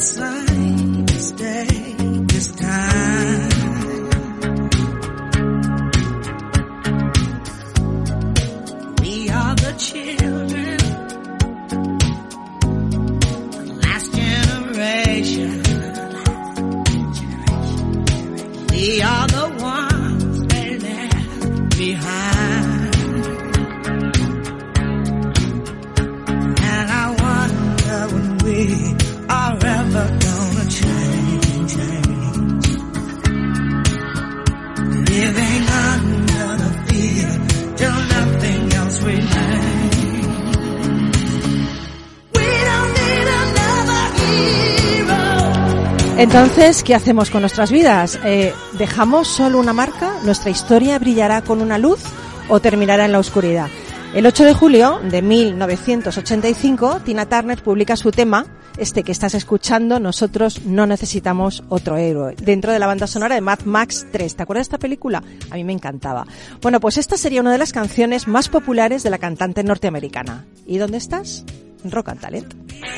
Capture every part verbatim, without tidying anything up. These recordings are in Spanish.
same mistake this time. We are the children, the last generation. We are the ones they left behind. And I wonder when we are ever gonna change, change. Living under the fear till nothing else remains. We don't need another hero. Entonces, ¿qué hacemos con nuestras vidas? Eh, ¿Dejamos solo una marca? ¿Nuestra historia brillará con una luz o terminará en la oscuridad? El ocho de julio de mil novecientos ochenta y cinco, Tina Turner publica su tema, este que estás escuchando, Nosotros no necesitamos otro héroe, dentro de la banda sonora de Mad Max tres. ¿Te acuerdas de esta película? A mí me encantaba. Bueno, pues esta sería una de las canciones más populares de la cantante norteamericana. ¿Y dónde estás? Rock and Talent.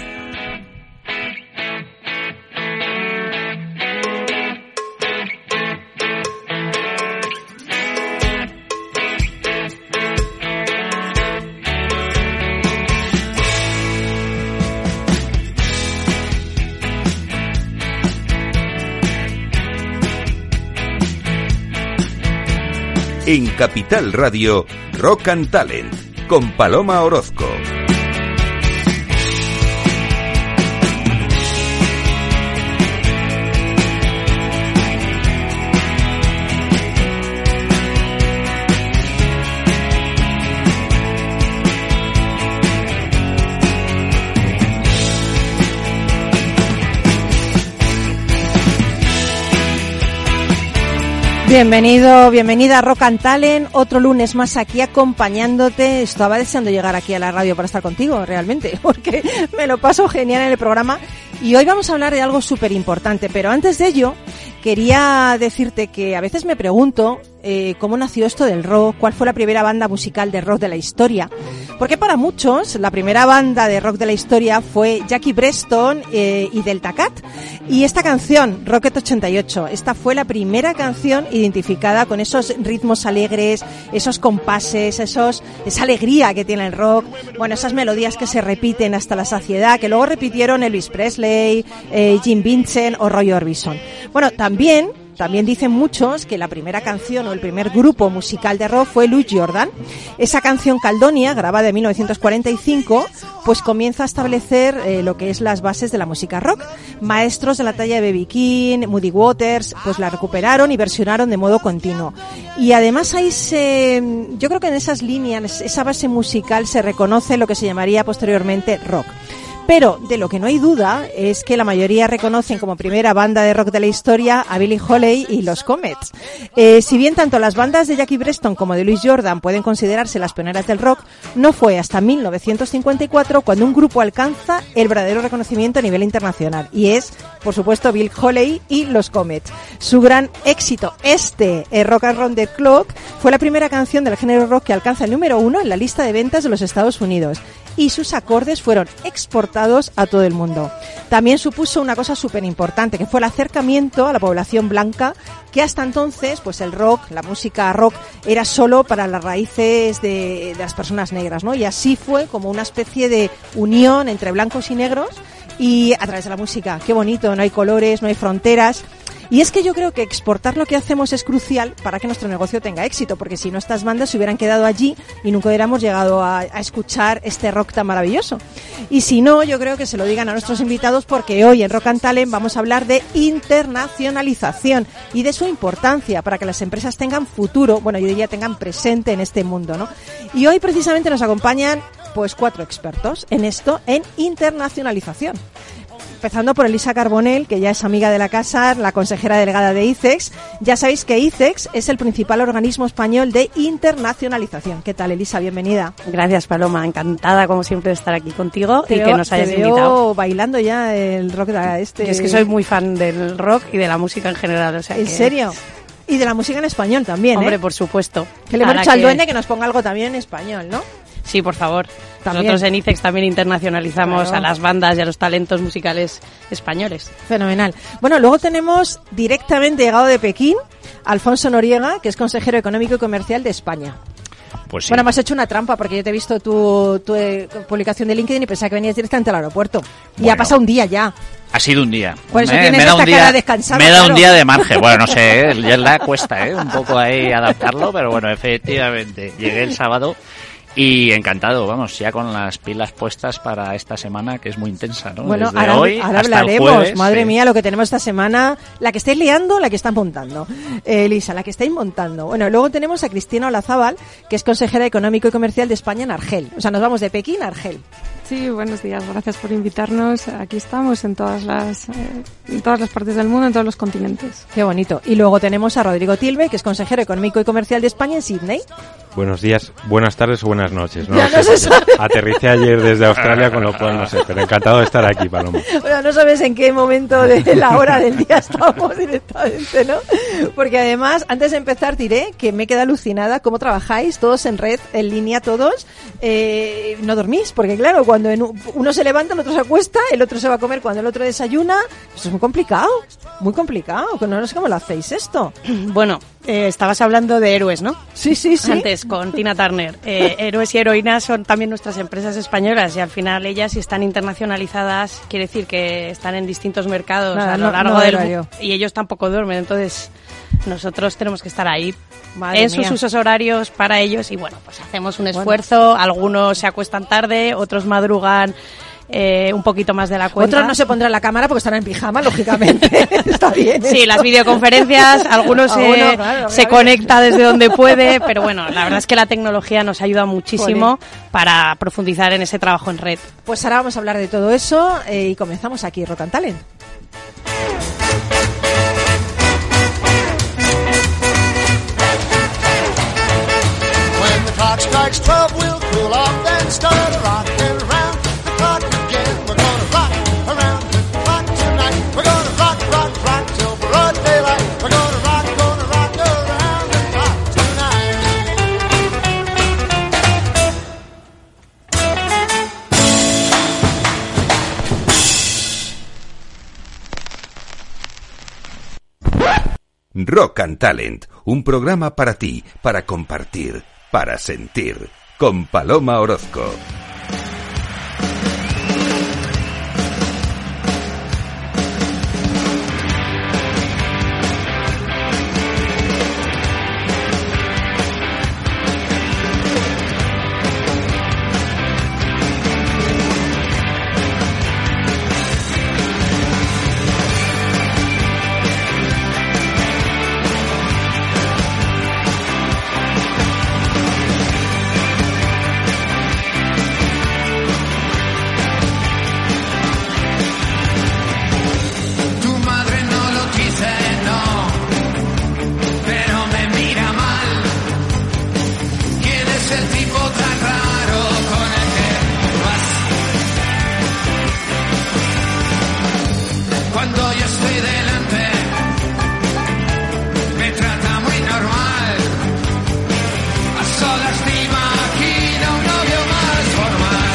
En Capital Radio, Rock and Talent, con Paloma Orozco. Bienvenido, bienvenida a Rock and Talent, otro lunes más aquí acompañándote. Estaba deseando llegar aquí a la radio para estar contigo, realmente, porque me lo paso genial en el programa. Y hoy vamos a hablar de algo súper importante, pero antes de ello, quería decirte que a veces me pregunto eh, cómo nació esto del rock, cuál fue la primera banda musical de rock de la historia. Porque para muchos, la primera banda de rock de la historia fue Jackie Preston eh, y Delta Cat. Y esta canción, Rocket ochenta y ocho, esta fue la primera canción identificada con esos ritmos alegres, esos compases, esos, esa alegría que tiene el rock, bueno, esas melodías que se repiten hasta la saciedad, que luego repitieron Elvis Presley, eh, Jim Vincent o Roy Orbison. Bueno, también... También dicen muchos que la primera canción o el primer grupo musical de rock fue Louis Jordan. Esa canción Caledonia, grabada en mil novecientos cuarenta y cinco, pues comienza a establecer eh, lo que es las bases de la música rock. Maestros de la talla de B B King, Muddy Waters, pues la recuperaron y versionaron de modo continuo. Y además ahí se, yo creo que en esas líneas, esa base musical se reconoce lo que se llamaría posteriormente rock. Pero de lo que no hay duda es que la mayoría reconocen como primera banda de rock de la historia a Billie Holiday y los Comets. Eh, si bien tanto las bandas de Jackie Preston como de Louis Jordan pueden considerarse las pioneras del rock, no fue hasta mil novecientos cincuenta y cuatro cuando un grupo alcanza el verdadero reconocimiento a nivel internacional. Y es, por supuesto, Billie Holiday y los Comets. Su gran éxito, este eh, Rock and Roll the Clock, fue la primera canción del género rock que alcanza el número uno en la lista de ventas de los Estados Unidos. Y sus acordes fueron exportados a todo el mundo. También supuso una cosa súper importante, que fue el acercamiento a la población blanca, que hasta entonces, pues el rock, la música rock, era solo para las raíces de, de las personas negras, ¿no? Y así fue como una especie de unión entre blancos y negros, y a través de la música. Qué bonito, no hay colores, no hay fronteras. Y es que yo creo que exportar lo que hacemos es crucial para que nuestro negocio tenga éxito, porque si no, estas bandas se hubieran quedado allí y nunca hubiéramos llegado a, a escuchar este rock tan maravilloso. Y si no, yo creo que se lo digan a nuestros invitados, porque hoy en Rock and Talent vamos a hablar de internacionalización y de su importancia para que las empresas tengan futuro, bueno, yo diría tengan presente en este mundo, ¿no? Y hoy precisamente nos acompañan pues cuatro expertos en esto, en internacionalización. Empezando por Elisa Carbonell, que ya es amiga de la casa, la consejera delegada de ICEX. Ya sabéis que ICEX es el principal organismo español de internacionalización. ¿Qué tal, Elisa? Bienvenida. Gracias, Paloma. Encantada, como siempre, de estar aquí contigo te y veo, que nos hayas te veo invitado. Bailando ya el rock de este. Yo es que soy muy fan del rock y de la música en general. O sea, ¿En que... serio? Y de la música en español también, Hombre, ¿eh? por supuesto. Que le hemos Ahora dicho al que... duende que nos ponga algo también en español, ¿no? Sí, por favor. También. Nosotros en ICEX también internacionalizamos Claro. a las bandas y a los talentos musicales españoles. Fenomenal. Bueno, luego tenemos directamente llegado de Pekín, Alfonso Noriega, que es consejero económico y comercial de España. Pues sí. Bueno, me has hecho una trampa porque yo te he visto tu, tu eh, publicación de LinkedIn y pensaba que venías directamente al aeropuerto. Y Bueno. ha pasado un día ya. Ha sido un día. Por eso me, tienes me da esta un día, cara descansada, Me da claro. un día de margen. Bueno, no sé, ¿eh? El jet lag cuesta, ¿eh? Un poco ahí adaptarlo, pero bueno, efectivamente. Llegué el sábado y encantado, vamos, ya con las pilas puestas para esta semana, que es muy intensa, ¿no? Bueno, Desde ahora, hoy ahora hasta el hablaremos. jueves, Madre sí. mía, lo que tenemos esta semana. La que estáis liando, la que están montando. Eh, Elisa, la que estáis montando. Bueno, luego tenemos a Cristina Olazábal, que es consejera económico y comercial de España en Argel. O sea, nos vamos de Pekín a Argel. Sí, buenos días. Gracias por invitarnos. Aquí estamos en todas las, eh, en todas las partes del mundo, en todos los continentes. Qué bonito. Y luego tenemos a Rodrigo Tilbe, que es consejero económico y comercial de España en Sydney. Buenos días, buenas tardes o buenas noches. No, Ya lo no sé. se sabe. Aterricé ayer desde Australia, con lo cual no sé, pero encantado de estar aquí, Paloma. Bueno, no sabes en qué momento de la hora del día estamos directamente, ¿no? Porque además, antes de empezar, diré que me queda alucinada cómo trabajáis todos en red, en línea todos. Eh, no dormís, porque claro, cuando en un- uno se levanta, el otro se acuesta, el otro se va a comer cuando el otro desayuna. Eso es muy complicado, muy complicado. Que no sé cómo lo hacéis esto. Bueno, eh, estabas hablando de héroes, ¿no? Sí, sí, sí. Antes, con Tina Turner. Eh, héroes y heroínas son también nuestras empresas españolas y al final ellas, si están internacionalizadas, quiere decir que están en distintos mercados Nada, a lo no- largo no del horario. mundo y ellos tampoco duermen. Entonces, nosotros tenemos que estar ahí Madre en mía. sus usos horarios para ellos y bueno, pues hacemos un esfuerzo. Algunos se acuestan tarde, otros madrugan eh, un poquito más de la cuenta. Otros no se pondrán la cámara porque estarán en pijama, lógicamente. Está bien. Sí, esto. las videoconferencias, algunos se, Algunos, claro, se claro. conecta desde donde puede, pero bueno, la verdad es que la tecnología nos ayuda muchísimo para profundizar en ese trabajo en red. Pues ahora vamos a hablar de todo eso eh, y comenzamos aquí, Rock and Talent. When the clock strikes twelve, we'll cool off, then start rocking around the clock again. We're gonna rock around the clock tonight. We're gonna rock, rock, rock till broad daylight. We're gonna rock, gonna rock around the clock tonight. Rock and Talent, un programa para ti, para compartir, para sentir, con Paloma Orozco. Tu madre no lo dice, no, pero me mira mal. ¿Quién es el tipo tan raro con el que vas? Cuando yo estoy delante, me trata muy normal. A solas me imagino un novio más formal.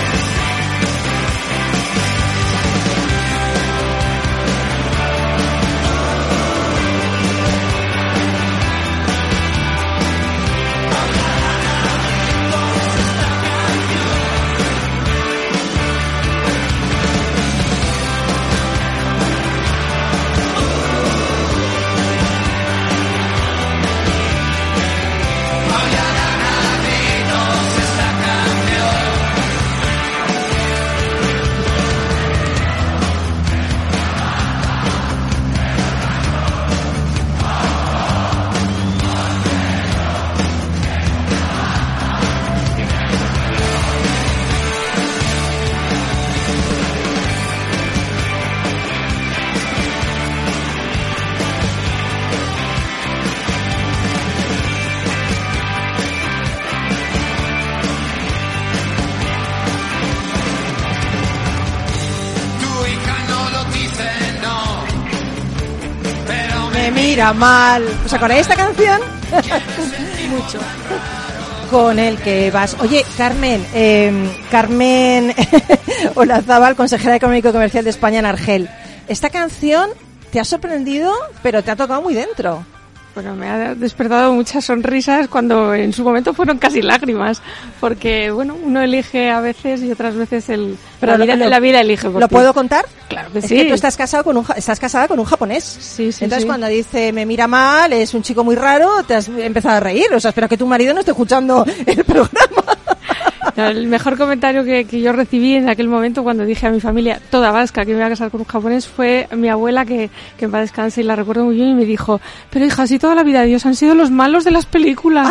Tu hija no lo dice, no, pero Me mira mal. ¿Os acordáis de esta canción? Mucho. con el que vas. Oye, Carmen, eh, Carmen Olazábal, consejera económico y comercial de España en Argel. Esta canción te ha sorprendido, pero te ha tocado muy dentro. Bueno, me ha despertado muchas sonrisas cuando en su momento fueron casi lágrimas, porque bueno, uno elige a veces y otras veces el Pero la, vida, lo, la vida elige por ¿Lo ti. puedo contar? Claro que es sí. que tú estás casado con un estás casada con un japonés. Sí, sí, Entonces sí. cuando dice me mira mal, es un chico muy raro, te has empezado a reír. O sea, espero que tu marido no esté escuchando el programa. No, el mejor comentario que, que yo recibí en aquel momento cuando dije a mi familia toda vasca que me iba a casar con un japonés fue mi abuela, que, que en paz descanse y la recuerdo muy bien, y me dijo: pero hija, si toda la vida Dios han sido los malos de las películas.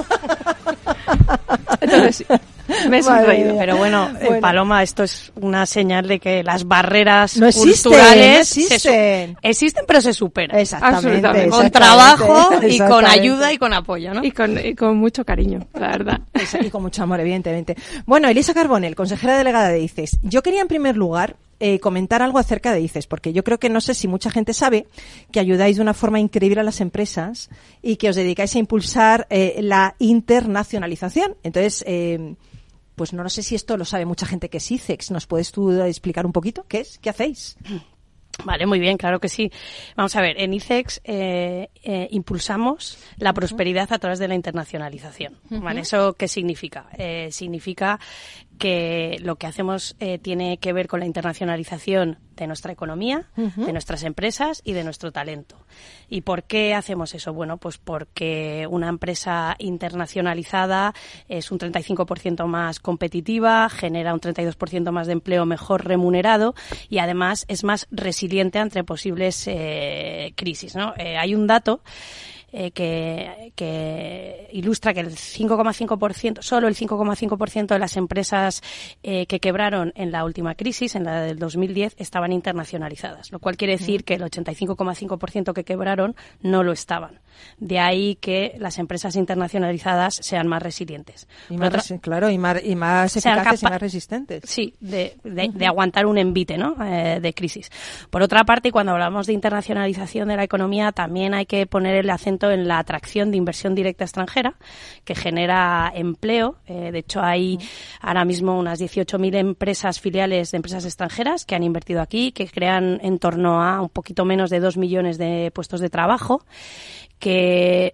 Entonces sí, me he sonreído. Pero bueno, eh, Bueno. Paloma, esto es una señal de que las barreras No existen, culturales no se existen. su- existen, pero se superan. Exactamente. Absolutamente. Con exactamente, trabajo y con exactamente. ayuda y con apoyo, ¿no? Y con, y con mucho cariño, la verdad. Y con mucho amor, evidentemente. Bueno, Elisa Carbonell, consejera delegada de I C E S. Yo quería en primer lugar eh, comentar algo acerca de I C E S, porque yo creo que no sé si mucha gente sabe que ayudáis de una forma increíble a las empresas y que os dedicáis a impulsar eh, la internacionalización. Entonces, eh, pues no, no sé si esto lo sabe mucha gente que es I C E X. ¿Nos puedes tú explicar un poquito qué es? ¿Qué hacéis? Vale, muy bien, claro que sí. Vamos a ver, en I C E X eh, eh, impulsamos la prosperidad a través de la internacionalización. ¿Vale? ¿Eso qué significa? Eh, significa que lo que hacemos eh, tiene que ver con la internacionalización de nuestra economía, uh-huh. de nuestras empresas y de nuestro talento. ¿Y por qué hacemos eso? Bueno, pues porque una empresa internacionalizada es un treinta y cinco por ciento más competitiva, genera un treinta y dos por ciento más de empleo mejor remunerado y además es más resiliente ante posibles eh, crisis, ¿no? Eh, hay un dato Eh, que, que ilustra que el cinco coma cinco por ciento, solo el cinco coma cinco por ciento de las empresas eh, que quebraron en la última crisis, en la del dos mil diez, estaban internacionalizadas, lo cual quiere decir que el ochenta y cinco coma cinco por ciento que quebraron no lo estaban. De ahí que las empresas internacionalizadas sean más resilientes. Y más, otra, claro, y más, y más eficaces y más resistentes. Sí, de, de, de aguantar un envite, ¿no? Eh, de crisis. Por otra parte, cuando hablamos de internacionalización de la economía, también hay que poner el acento en la atracción de inversión directa extranjera, que genera empleo. Eh, de hecho, hay ahora mismo unas dieciocho mil empresas filiales de empresas extranjeras que han invertido aquí, que crean en torno a un poquito menos de dos millones de puestos de trabajo, que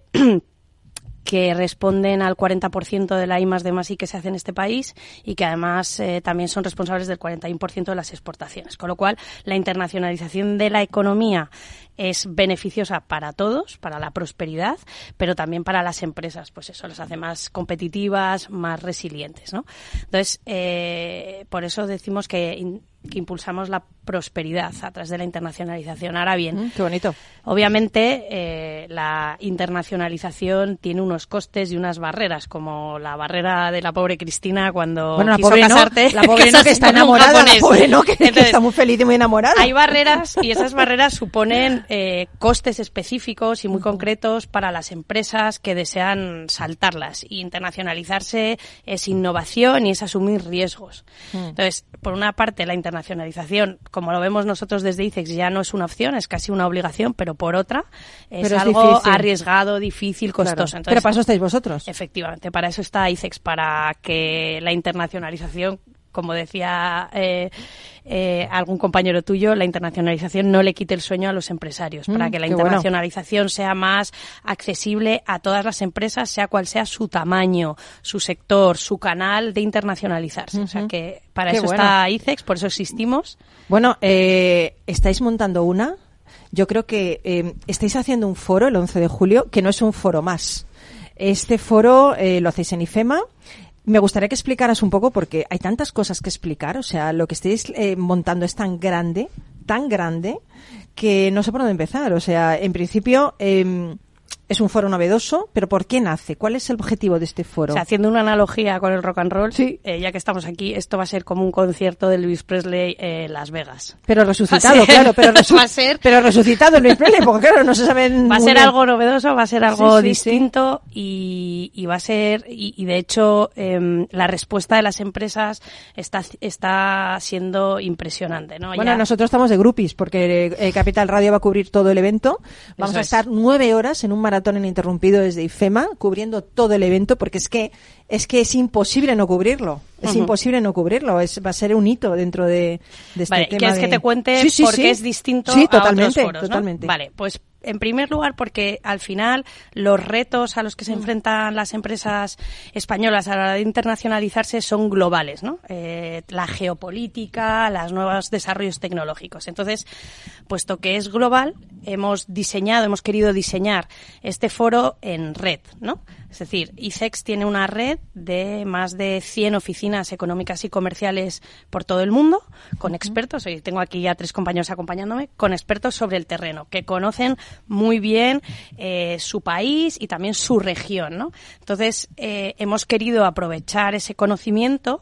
que responden al cuarenta por ciento de la I más D más I que se hace en este país y que además eh, también son responsables del cuarenta y uno por ciento de las exportaciones. Con lo cual, la internacionalización de la economía es beneficiosa para todos, para la prosperidad, pero también para las empresas. Pues eso las hace más competitivas, más resilientes, ¿no? Entonces, eh, por eso decimos que, in, que impulsamos la prosperidad a través de la internacionalización. Ahora bien, mm, qué bonito. Obviamente, eh, la internacionalización tiene unos costes y unas barreras, como la barrera de la pobre Cristina cuando bueno, la quiso pobre casarte. No, la pobre no, que está enamorada, la pobre no, que, Entonces, que está muy feliz y muy enamorada. Hay barreras y esas barreras suponen eh, costes específicos y muy concretos para las empresas que desean saltarlas. Y internacionalizarse es innovación y es asumir riesgos. Mm. Entonces, por una parte, la internacionalización, como lo vemos nosotros desde I C E X, ya no es una opción, es casi una obligación, pero por otra es pero algo es difícil. arriesgado, difícil, costoso. Claro. Entonces, pero para eso estáis vosotros. Efectivamente, para eso está I C E X, para que la internacionalización, como decía eh, eh, algún compañero tuyo, la internacionalización no le quite el sueño a los empresarios, mm, para que la internacionalización bueno. sea más accesible a todas las empresas, sea cual sea su tamaño, su sector, su canal de internacionalizarse. Uh-huh. O sea que para qué eso bueno. está I C E X, por eso existimos. Bueno, eh, estáis montando una. Yo creo que eh, estáis haciendo un foro el once de julio, que no es un foro más. Este foro eh, lo hacéis en IFEMA. Me gustaría que explicaras un poco, porque hay tantas cosas que explicar. O sea, lo que estáis eh, montando es tan grande, tan grande, que no sé por dónde empezar. O sea, en principio eh, es un foro novedoso, pero ¿por qué nace? ¿Cuál es el objetivo de este foro? O sea, haciendo una analogía con el rock and roll, sí. eh, ya que estamos aquí, esto va a ser como un concierto de Elvis Presley en Las Vegas. Pero resucitado, claro, pero, resu- va a ser, pero resucitado Elvis Presley, porque claro, no se saben. Va a ser bien. algo novedoso, va a ser algo sí, sí, distinto sí. Y, y va a ser, y, y de hecho, eh, la respuesta de las empresas está, está siendo impresionante, ¿no? Bueno, ya... nosotros estamos de groupies, porque eh, Capital Radio va a cubrir todo el evento. Vamos Eso a es. estar nueve horas en un maratón maratón ininterrumpido desde IFEMA, cubriendo todo el evento, porque es que es que es imposible no cubrirlo. Es uh-huh. imposible no cubrirlo. Es, va a ser un hito dentro de, de este vale, tema. ¿Quieres de... que te cuente sí, sí, por sí. qué es distinto sí, a otros foros, totalmente. ¿no? Vale, pues en primer lugar porque al final los retos a los que se enfrentan las empresas españolas a la hora de internacionalizarse son globales, ¿no? Eh, la geopolítica, los nuevos desarrollos tecnológicos. Entonces, puesto que es global, hemos diseñado, hemos querido diseñar este foro en red, ¿no? Es decir, ICEX tiene una red de más de cien oficinas económicas y comerciales por todo el mundo, con uh-huh. expertos, hoy tengo aquí ya tres compañeros acompañándome, con expertos sobre el terreno, que conocen muy bien eh, su país y también su región, ¿no? Entonces, eh, hemos querido aprovechar ese conocimiento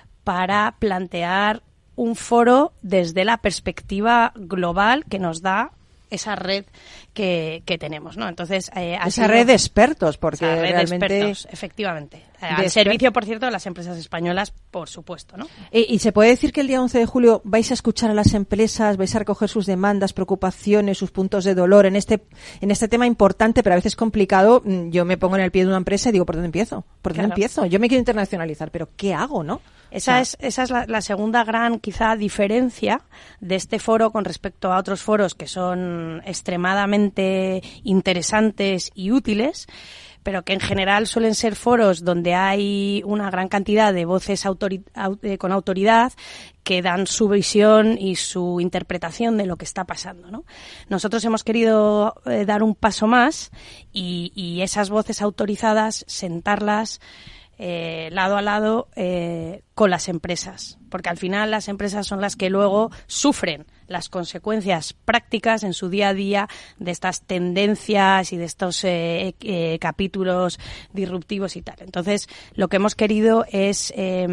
para plantear un foro desde la perspectiva global que nos da esa red que, que tenemos, ¿no? Entonces, eh, esa sido, red de expertos, porque esa red realmente de expertos, efectivamente, de al exper- servicio, por cierto, de las empresas españolas, por supuesto, ¿no? ¿Y, y se puede decir que el día once de julio vais a escuchar a las empresas, vais a recoger sus demandas, preocupaciones, sus puntos de dolor en este en este tema importante, pero a veces complicado? Yo me pongo en el pie de una empresa y digo, ¿por dónde empiezo? ¿Por dónde Claro. empiezo? Yo me quiero internacionalizar, pero ¿qué hago, no? Esa O sea, es, esa es la, la segunda gran, quizá, diferencia de este foro con respecto a otros foros que son extremadamente interesantes y útiles, pero que en general suelen ser foros donde hay una gran cantidad de voces autori- au- eh, con autoridad que dan su visión y su interpretación de lo que está pasando, ¿no? Nosotros hemos querido eh, dar un paso más y, y esas voces autorizadas, sentarlas Eh, lado a lado eh, con las empresas, porque al final las empresas son las que luego sufren las consecuencias prácticas en su día a día de estas tendencias y de estos eh, eh, capítulos disruptivos y tal. Entonces, lo que hemos querido es, eh,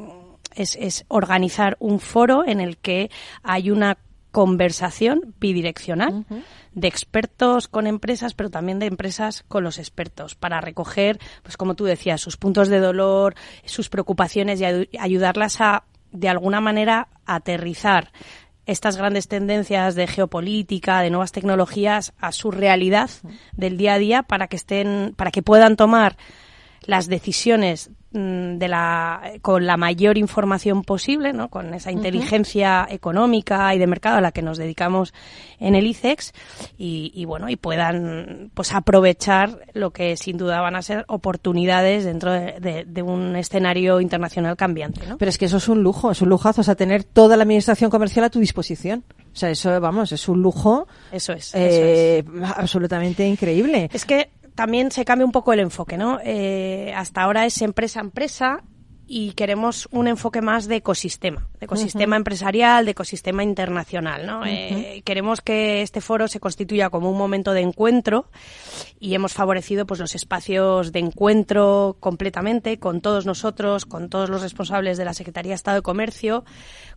es, es organizar un foro en el que hay una conversación bidireccional uh-huh. de expertos con empresas, pero también de empresas con los expertos, para recoger, pues como tú decías, sus puntos de dolor, sus preocupaciones y ay- ayudarlas a, de alguna manera, aterrizar estas grandes tendencias de geopolítica, de nuevas tecnologías, a su realidad del día a día, para que estén, para que puedan tomar las decisiones de la con la mayor información posible, ¿no? Con esa inteligencia uh-huh. económica y de mercado a la que nos dedicamos en el ICEX y, y bueno, y puedan pues aprovechar lo que sin duda van a ser oportunidades dentro de, de, de un escenario internacional cambiante, ¿no? Pero es que eso es un lujo, es un lujazo, o sea, tener toda la administración comercial a tu disposición. O sea, eso, vamos, es un lujo. Eso es. Eh, eso es. Absolutamente increíble. Es que también se cambia un poco el enfoque, ¿no? Eh, hasta ahora es empresa a empresa y queremos un enfoque más de ecosistema, de ecosistema uh-huh. empresarial, de ecosistema internacional, ¿no? Uh-huh. Eh, queremos que este foro se constituya como un momento de encuentro y hemos favorecido pues los espacios de encuentro completamente con todos nosotros, con todos los responsables de la Secretaría de Estado de Comercio,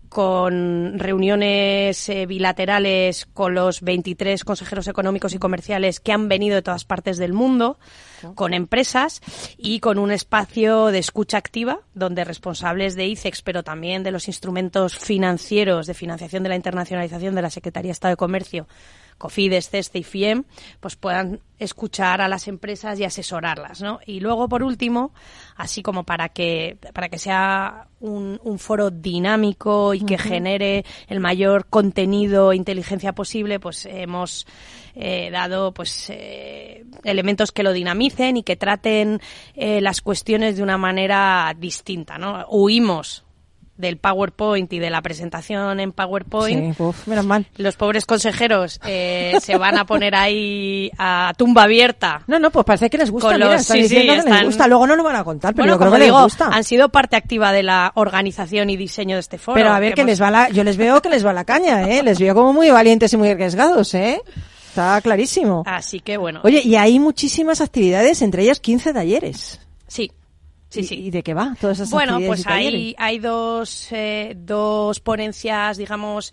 con reuniones eh, bilaterales con los veintitrés consejeros económicos y comerciales que han venido de todas partes del mundo, con empresas y con un espacio de escucha activa donde responsables de ICEX, pero también de los instrumentos financieros de financiación de la internacionalización de la Secretaría de Estado de Comercio, COFIDES, CESTE y FIEM, pues puedan escuchar a las empresas y asesorarlas, ¿no? Y luego, por último, así como para que para que sea un, un foro dinámico y que uh-huh. genere el mayor contenido e inteligencia posible, pues hemos eh, dado pues eh, elementos que lo dinamicen y que traten eh, las cuestiones de una manera distinta, ¿no? Huimos del PowerPoint y de la presentación en PowerPoint. Sí, uf, menos mal. Los pobres consejeros eh, se van a poner ahí a tumba abierta. No, no, pues parece que les gusta. Con Mira, los, están sí, diciendo sí, que están... les gusta. Luego no lo van a contar, pero bueno, yo creo como que digo, les gusta. han sido parte activa de la organización y diseño de este foro. Pero a ver, que, que hemos... les va la... yo les veo que les va la caña, ¿eh? Les veo como muy valientes y muy arriesgados, ¿eh? Está clarísimo. Así que bueno. Oye, y hay muchísimas actividades, entre ellas quince talleres. Sí. Sí, sí. ¿Y de qué va todas esas bueno, actividades? Bueno, pues hay, hay dos, eh, dos ponencias, digamos,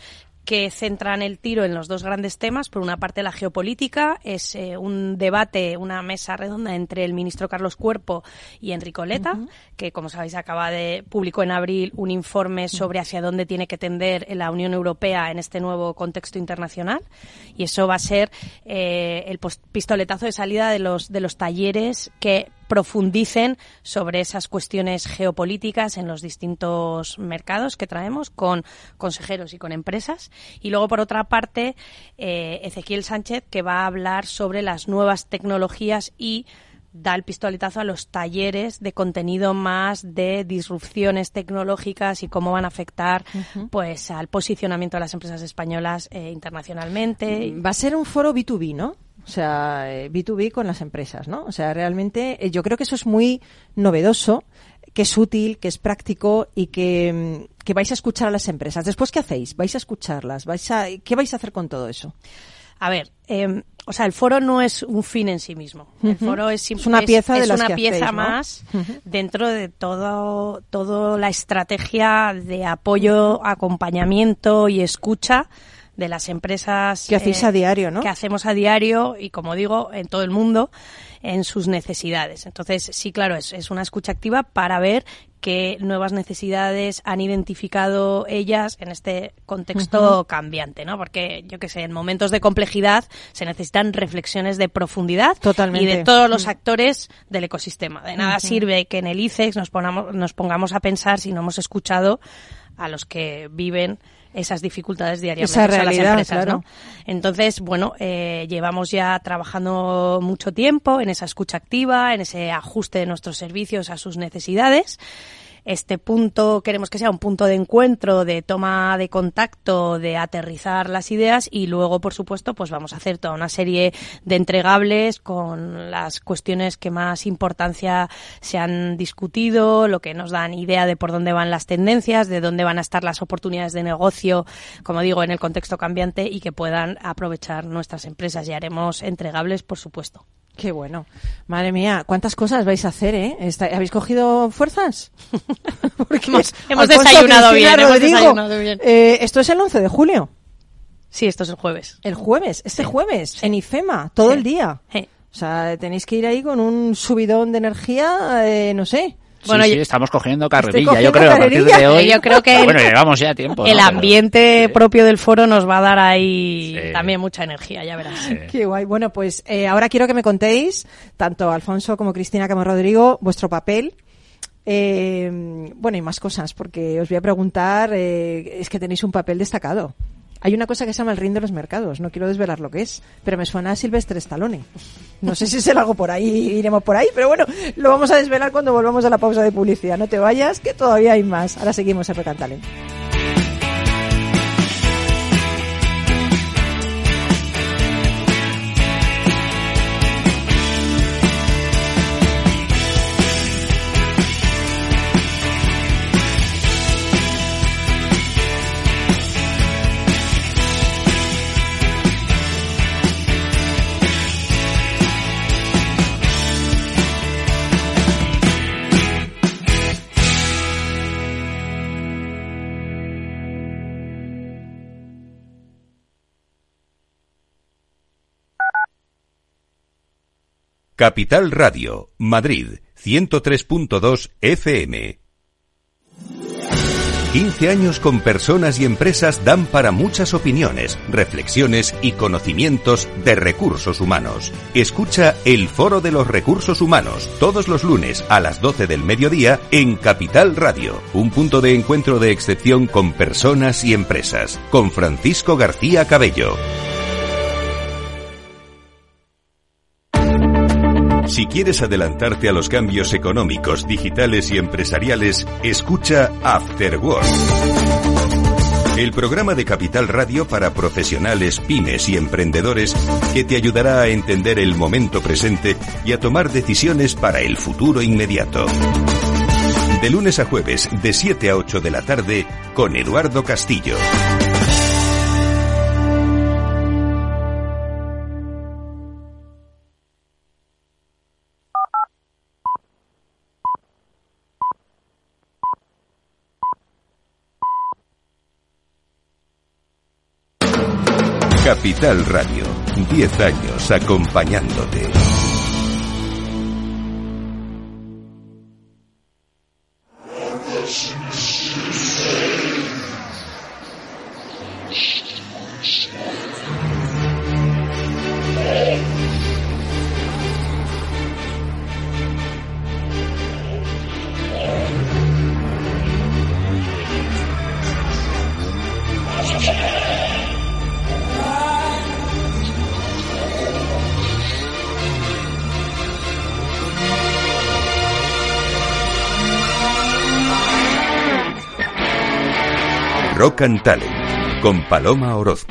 que centran el tiro en los dos grandes temas. Por una parte, la geopolítica, es eh, un debate, una mesa redonda entre el ministro Carlos Cuerpo y Enrico Letta, uh-huh. que, como sabéis, acaba de publicó en abril un informe sobre hacia dónde tiene que tender la Unión Europea en este nuevo contexto internacional, y eso va a ser eh, el pistoletazo de salida de los de los talleres que profundicen sobre esas cuestiones geopolíticas en los distintos mercados que traemos con consejeros y con empresas. Y luego, por otra parte, eh, Ezequiel Sánchez, que va a hablar sobre las nuevas tecnologías y da el pistoletazo a los talleres de contenido más de disrupciones tecnológicas y cómo van a afectar uh-huh. pues al posicionamiento de las empresas españolas eh, internacionalmente. Va a ser un foro B dos B, ¿no? O sea, B dos B con las empresas, ¿no? O sea, realmente yo creo que eso es muy novedoso, que es útil, que es práctico y que, que vais a escuchar a las empresas. Después, ¿qué hacéis? ¿Vais a escucharlas? ¿Vais a, ¿Qué vais a hacer con todo eso? A ver, eh, o sea, el foro no es un fin en sí mismo. El uh-huh. foro es, es una pieza, es, de es las una que pieza hacéis, ¿no? más uh-huh. dentro de todo, todo la estrategia de apoyo, acompañamiento y escucha de las empresas que hacéis eh, a diario, ¿no? Que hacemos a diario y, como digo, en todo el mundo, en sus necesidades. Entonces, sí, claro, es, es una escucha activa para ver qué nuevas necesidades han identificado ellas en este contexto uh-huh. cambiante, ¿no? Porque, yo qué sé, en momentos de complejidad se necesitan reflexiones de profundidad Totalmente. y de todos los actores del ecosistema. De nada uh-huh. sirve que en el I C E X nos pongamos, nos pongamos a pensar si no hemos escuchado a los que viven esas dificultades diariamente, esa realidad, las empresas, claro. ¿no? Entonces, bueno, eh, llevamos ya trabajando mucho tiempo en esa escucha activa, en ese ajuste de nuestros servicios a sus necesidades. Este punto queremos que sea un punto de encuentro, de toma de contacto, de aterrizar las ideas, y luego, por supuesto, pues vamos a hacer toda una serie de entregables con las cuestiones que más importancia se han discutido, lo que nos dan idea de por dónde van las tendencias, de dónde van a estar las oportunidades de negocio, como digo, en el contexto cambiante, y que puedan aprovechar nuestras empresas. Y haremos entregables, por supuesto. Qué bueno. Madre mía, cuántas cosas vais a hacer, ¿eh? Está, ¿Habéis cogido fuerzas? Porque hemos, hemos desayunado bien, Rodrigo, hemos desayunado bien. Eh, esto es el once de julio. Sí, esto es el jueves. El jueves, este sí. jueves, sí. en IFEMA, todo sí. el día. Sí. O sea, tenéis que ir ahí con un subidón de energía, eh, no sé. Bueno, sí, yo, sí, estamos cogiendo carrerilla, cogiendo yo creo, carrerilla. a partir de hoy. Yo creo que bueno, llevamos ya tiempo. El ¿no? ambiente Pero, propio sí. del foro nos va a dar ahí sí. también mucha energía, ya verás. Sí. Qué guay. Bueno, pues eh, ahora quiero que me contéis, tanto Alfonso como Cristina como Rodrigo, vuestro papel. Eh, bueno, y más cosas, porque os voy a preguntar, eh, es que tenéis un papel destacado. Hay una cosa que se llama el ring de los mercados, no quiero desvelar lo que es, pero me suena a Silvestre Stallone. No sé si será algo por ahí, iremos por ahí, pero bueno, lo vamos a desvelar cuando volvamos a la pausa de publicidad. No te vayas, que todavía hay más. Ahora seguimos en Rock and Talent. Capital Radio, Madrid, ciento tres punto dos F M. quince años con personas y empresas dan para muchas opiniones, reflexiones y conocimientos de recursos humanos. Escucha el Foro de los Recursos Humanos todos los lunes a las doce del mediodía en Capital Radio, un punto de encuentro de excepción con personas y empresas, con Francisco García Cabello. Si quieres adelantarte a los cambios económicos, digitales y empresariales, escucha After Work. El programa de Capital Radio para profesionales, pymes y emprendedores que te ayudará a entender el momento presente y a tomar decisiones para el futuro inmediato. De lunes a jueves, de siete a ocho de la tarde, con Eduardo Castillo. Capital Radio, diez años acompañándote. Rock and Talent, con Paloma Orozco.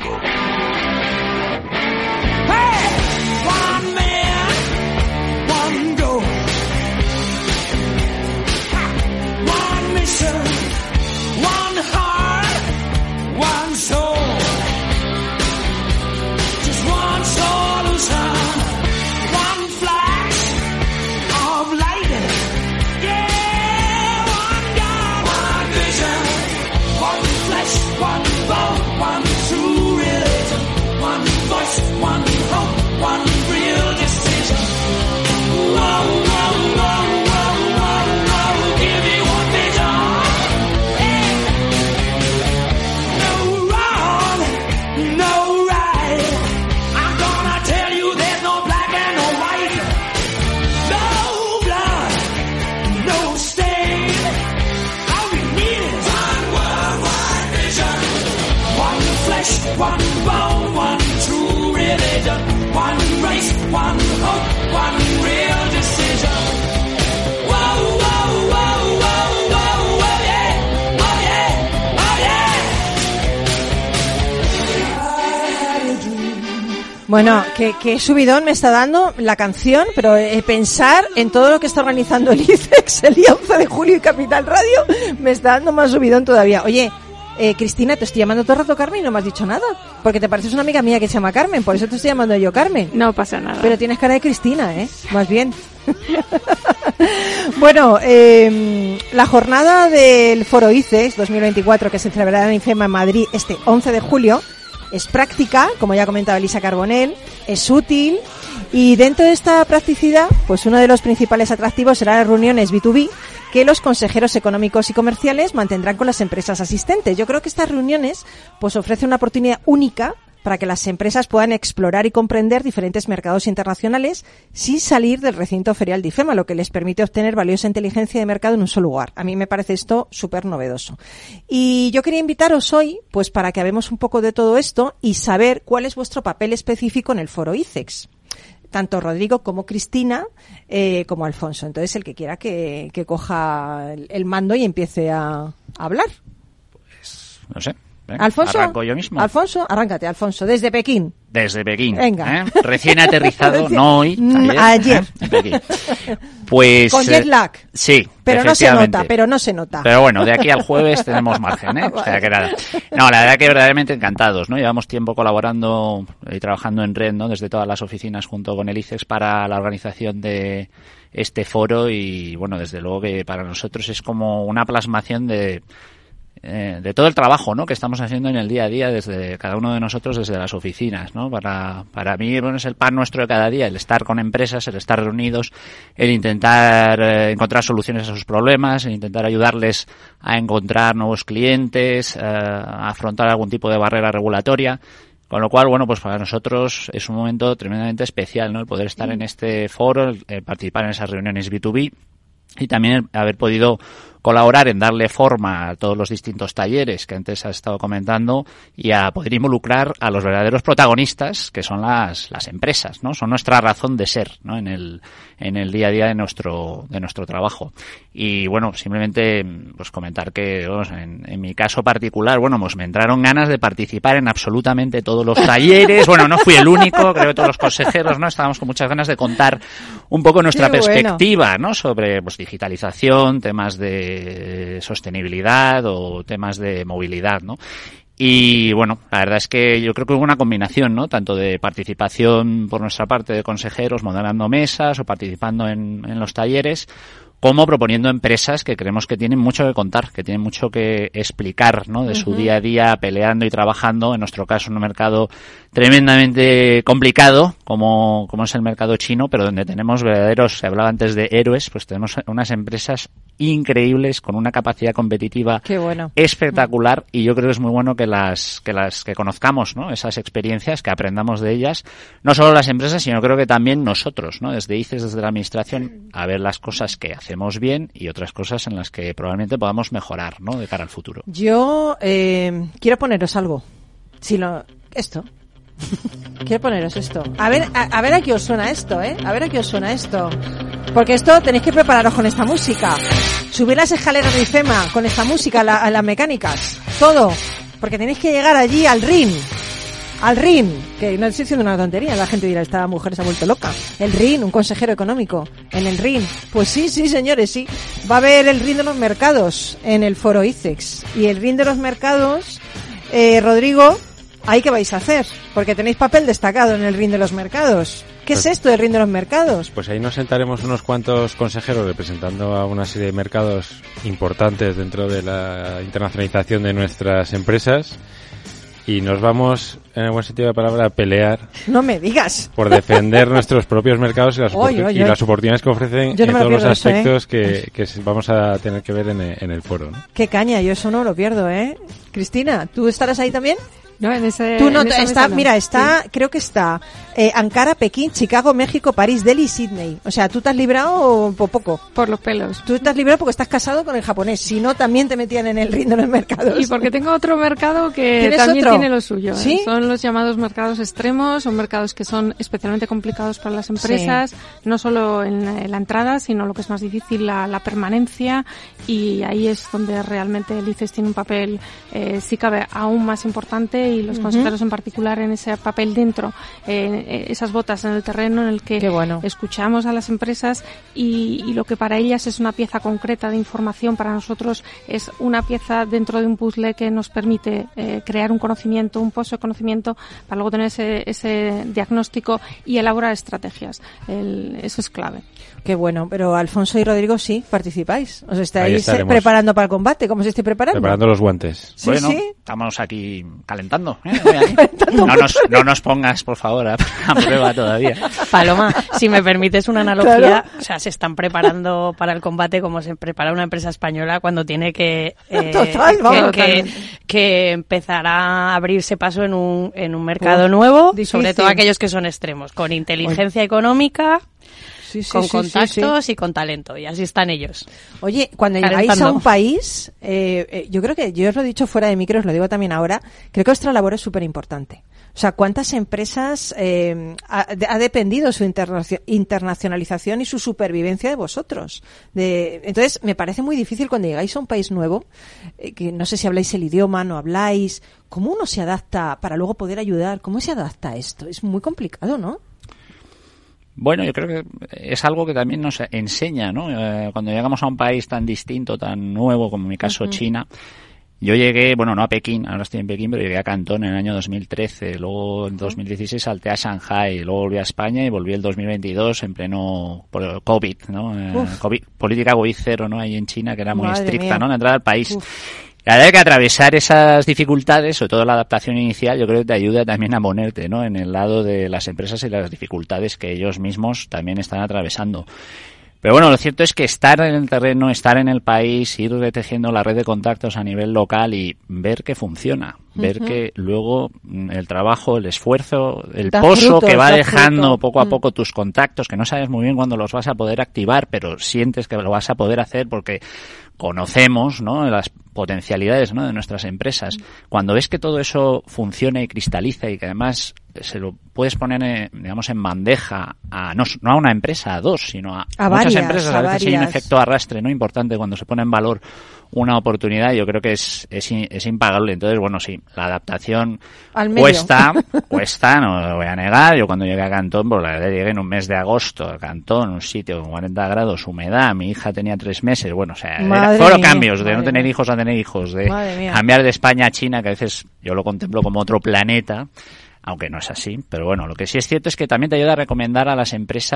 Bueno, qué, qué subidón me está dando la canción, pero eh, pensar en todo lo que está organizando el ICEX el día once de julio y Capital Radio me está dando más subidón todavía. Oye, eh, Cristina, te estoy llamando todo el rato Carmen y no me has dicho nada, porque te pareces una amiga mía que se llama Carmen, por eso te estoy llamando yo Carmen. No pasa nada. Pero tienes cara de Cristina, ¿eh? Más bien. Bueno, eh, la jornada del Foro ICEX dos mil veinticuatro, que se celebrará en IFEMA en Madrid este once de julio, es práctica, como ya ha comentado Elisa Carbonell, es útil, y dentro de esta practicidad, pues uno de los principales atractivos será las reuniones B dos B que los consejeros económicos y comerciales mantendrán con las empresas asistentes. Yo creo que estas reuniones pues ofrecen una oportunidad única para que las empresas puedan explorar y comprender diferentes mercados internacionales sin salir del recinto ferial de IFEMA, lo que les permite obtener valiosa inteligencia de mercado en un solo lugar. A mí me parece esto súper novedoso. Y yo quería invitaros hoy, pues para que hablemos un poco de todo esto y saber cuál es vuestro papel específico en el Foro ICEX. Tanto Rodrigo como Cristina, eh, como Alfonso. Entonces, el que quiera que, que coja el, el mando y empiece a, a hablar. Pues, no sé. Venga, Alfonso, arranco yo mismo. Alfonso, arráncate, Alfonso, desde Pekín. Desde Pekín. Venga. ¿eh? Recién aterrizado, no hoy, ayer. Ayer. ¿eh? En Pekín. Pues, con jet lag. Eh, sí, pero no se nota, pero no se nota. Pero bueno, de aquí al jueves tenemos margen, ¿eh? O sea que nada. No, la verdad que verdaderamente encantados, ¿no? Llevamos tiempo colaborando y trabajando en red, ¿no? Desde todas las oficinas junto con el ICEX para la organización de este foro y, bueno, desde luego que para nosotros es como una plasmación de Eh, de todo el trabajo, ¿no?, que estamos haciendo en el día a día desde cada uno de nosotros desde las oficinas, ¿no? Para para mí, bueno, es el pan nuestro de cada día, el estar con empresas, el estar reunidos, el intentar eh, encontrar soluciones a sus problemas, el intentar ayudarles a encontrar nuevos clientes, eh, a afrontar algún tipo de barrera regulatoria. Con lo cual, bueno, pues para nosotros es un momento tremendamente especial, ¿no?, el poder estar en este foro, el, el participar en esas reuniones B dos B y también el haber podido colaborar en darle forma a todos los distintos talleres que antes has estado comentando y a poder involucrar a los verdaderos protagonistas, que son las las empresas, ¿no? Son nuestra razón de ser, ¿no?, en el en el día a día de nuestro de nuestro trabajo. Y bueno, simplemente pues comentar que vamos, en, en mi caso particular, bueno, pues me entraron ganas de participar en absolutamente todos los talleres. Bueno, no fui el único, creo que todos los consejeros, ¿no?, estábamos con muchas ganas de contar un poco nuestra Qué perspectiva, bueno. ¿no?, sobre pues digitalización, temas de sostenibilidad o temas de movilidad, ¿no? Y bueno, la verdad es que yo creo que hubo una combinación, ¿no?, tanto de participación por nuestra parte de consejeros moderando mesas o participando en, en los talleres, como proponiendo empresas que creemos que tienen mucho que contar, que tienen mucho que explicar, ¿no? De uh-huh. su día a día, peleando y trabajando, en nuestro caso en un mercado tremendamente complicado, como, como es el mercado chino, pero donde tenemos verdaderos, se hablaba antes de héroes, pues tenemos unas empresas increíbles, con una capacidad competitiva Qué bueno. espectacular, y yo creo que es muy bueno que las, que las, que conozcamos, ¿no? Esas experiencias, que aprendamos de ellas, no solo las empresas, sino creo que también nosotros, ¿no? Desde I C E S, desde la administración, a ver las cosas que hacemos bien y otras cosas en las que probablemente podamos mejorar, ¿no? De cara al futuro. Yo eh, quiero poneros algo. Si lo, esto. Quiero poneros esto. A ver, a, a ver a qué os suena esto, ¿eh? A ver a qué os suena esto. Porque esto tenéis que prepararos con esta música. Subir las escaleras de IFEMA con esta música, la, a las mecánicas. Todo. Porque tenéis que llegar allí al R I N. Al R I N. Que no estoy diciendo una tontería. La gente dirá, esta mujer se ha vuelto loca. El R I N, un consejero económico. En el R I N. Pues sí, sí, señores, sí. Va a haber el R I N de los mercados en el foro I C E X. Y el R I N de los mercados, eh, Rodrigo, ¿ahí qué vais a hacer? Porque tenéis papel destacado en el R I N de los mercados. ¿Qué pues, es esto del R I N de los mercados? Pues ahí nos sentaremos unos cuantos consejeros representando a una serie de mercados importantes dentro de la internacionalización de nuestras empresas, y nos vamos, en el buen sentido de la palabra, a pelear. No me digas. Por defender nuestros propios mercados y las, oy, oy, y oy. las oportunidades que ofrecen no en todos los aspectos eso, ¿eh? que, que vamos a tener que ver en el, en el foro, ¿no? Qué caña, yo eso no lo pierdo, ¿eh? Cristina, ¿tú estarás ahí también? No, en ese, Tú no, en esa está, mesa no. mira, está, sí. creo que está eh, Ankara, Pekín, Chicago, México, París, Delhi y Sydney. O sea, ¿tú te has librado por poco? Por los pelos. Tú te has librado porque estás casado con el japonés. Si no, también te metían en el R I N de los mercados. Y porque tengo otro mercado que ¿Tienes también otro? tiene lo suyo. ¿eh? ¿Sí? Son los llamados mercados extremos, son mercados que son especialmente complicados para las empresas, sí. no solo en la, en la entrada, sino lo que es más difícil, la, la permanencia, y ahí es donde realmente el I C E S tiene un papel, eh, sí cabe, aún más importante, y los uh-huh. consejeros en particular en ese papel dentro, eh, esas botas en el terreno en el que bueno. escuchamos a las empresas y, y lo que para ellas es una pieza concreta de información, para nosotros es una pieza dentro de un puzzle que nos permite eh, crear un conocimiento, un pozo de conocimiento para luego tener ese, ese diagnóstico y elaborar estrategias. El, eso es clave. Qué bueno, pero Alfonso y Rodrigo sí participáis. Os estáis preparando para el combate. ¿Cómo se estáis preparando? Preparando los guantes. Sí, bueno, sí. Estamos aquí calentando. ¿eh? No, nos, no nos pongas, por favor, a, a prueba todavía. Paloma, si me permites una analogía, claro. o sea, se están preparando para el combate como se prepara una empresa española cuando tiene que eh, Total, vamos, que, que, que empezar a abrirse paso en un, en un mercado oh, nuevo, difícil. Sobre todo aquellos que son extremos, con inteligencia Oye. económica, Sí, sí, con sí, contactos sí, sí. y con talento, y así están ellos. Oye, cuando llegáis a un país, eh, eh, yo creo que, yo os lo he dicho fuera de micro, os lo digo también ahora, creo que vuestra labor es súper importante. O sea, ¿cuántas empresas eh, ha, ha dependido su interna- internacionalización y su supervivencia de vosotros? De, entonces, me parece muy difícil cuando llegáis a un país nuevo, eh, que no sé si habláis el idioma, no habláis, ¿cómo uno se adapta para luego poder ayudar? ¿Cómo se adapta a esto? Es muy complicado, ¿no? Bueno, yo creo que es algo que también nos enseña, ¿no? Eh, cuando llegamos a un país tan distinto, tan nuevo, como en mi caso uh-huh. China, yo llegué, bueno, no a Pekín, ahora estoy en Pekín, pero llegué a Cantón en el año dos mil trece, luego en dos mil dieciséis salté a Shanghai, luego volví a España y volví el dos mil veintidós en pleno por COVID, ¿no? Eh, COVID, política COVID cero, ¿no? Ahí en China, que era muy Madre estricta, mía. ¿no? La entrada al país. Uf. La verdad es que atravesar esas dificultades, sobre todo la adaptación inicial, yo creo que te ayuda también a ponerte, ¿no? En el lado de las empresas y las dificultades que ellos mismos también están atravesando. Pero bueno, lo cierto es que estar en el terreno, estar en el país, ir tejiendo la red de contactos a nivel local y ver que funciona, uh-huh. ver que luego el trabajo, el esfuerzo, el da pozo frutos, que va da dejando fruto. poco a Mm. poco tus contactos, que no sabes muy bien cuándo los vas a poder activar, pero sientes que lo vas a poder hacer porque conocemos, ¿no? Las potencialidades, ¿no? De nuestras empresas. Cuando ves que todo eso funciona y cristaliza y que además se lo puedes poner, eh, digamos, en bandeja a no, no a una empresa, a dos, sino a, a muchas varias, empresas. A, a veces varias. hay un efecto arrastre, ¿no? Importante cuando se pone en valor una oportunidad. Yo creo que es, es, es impagable. Entonces, bueno, sí, la adaptación cuesta, cuesta, no lo voy a negar. Yo cuando llegué a Cantón, pues la verdad llegué en un mes de agosto a Cantón, un sitio con cuarenta grados, humedad, mi hija tenía tres meses, bueno, o sea, era, fueron mía, cambios de no tener mía. hijos a tener hijos, de cambiar de España a China, que a veces yo lo contemplo como otro planeta, aunque no es así, pero bueno, lo que sí es cierto es que también te ayuda a recomendar a las empresas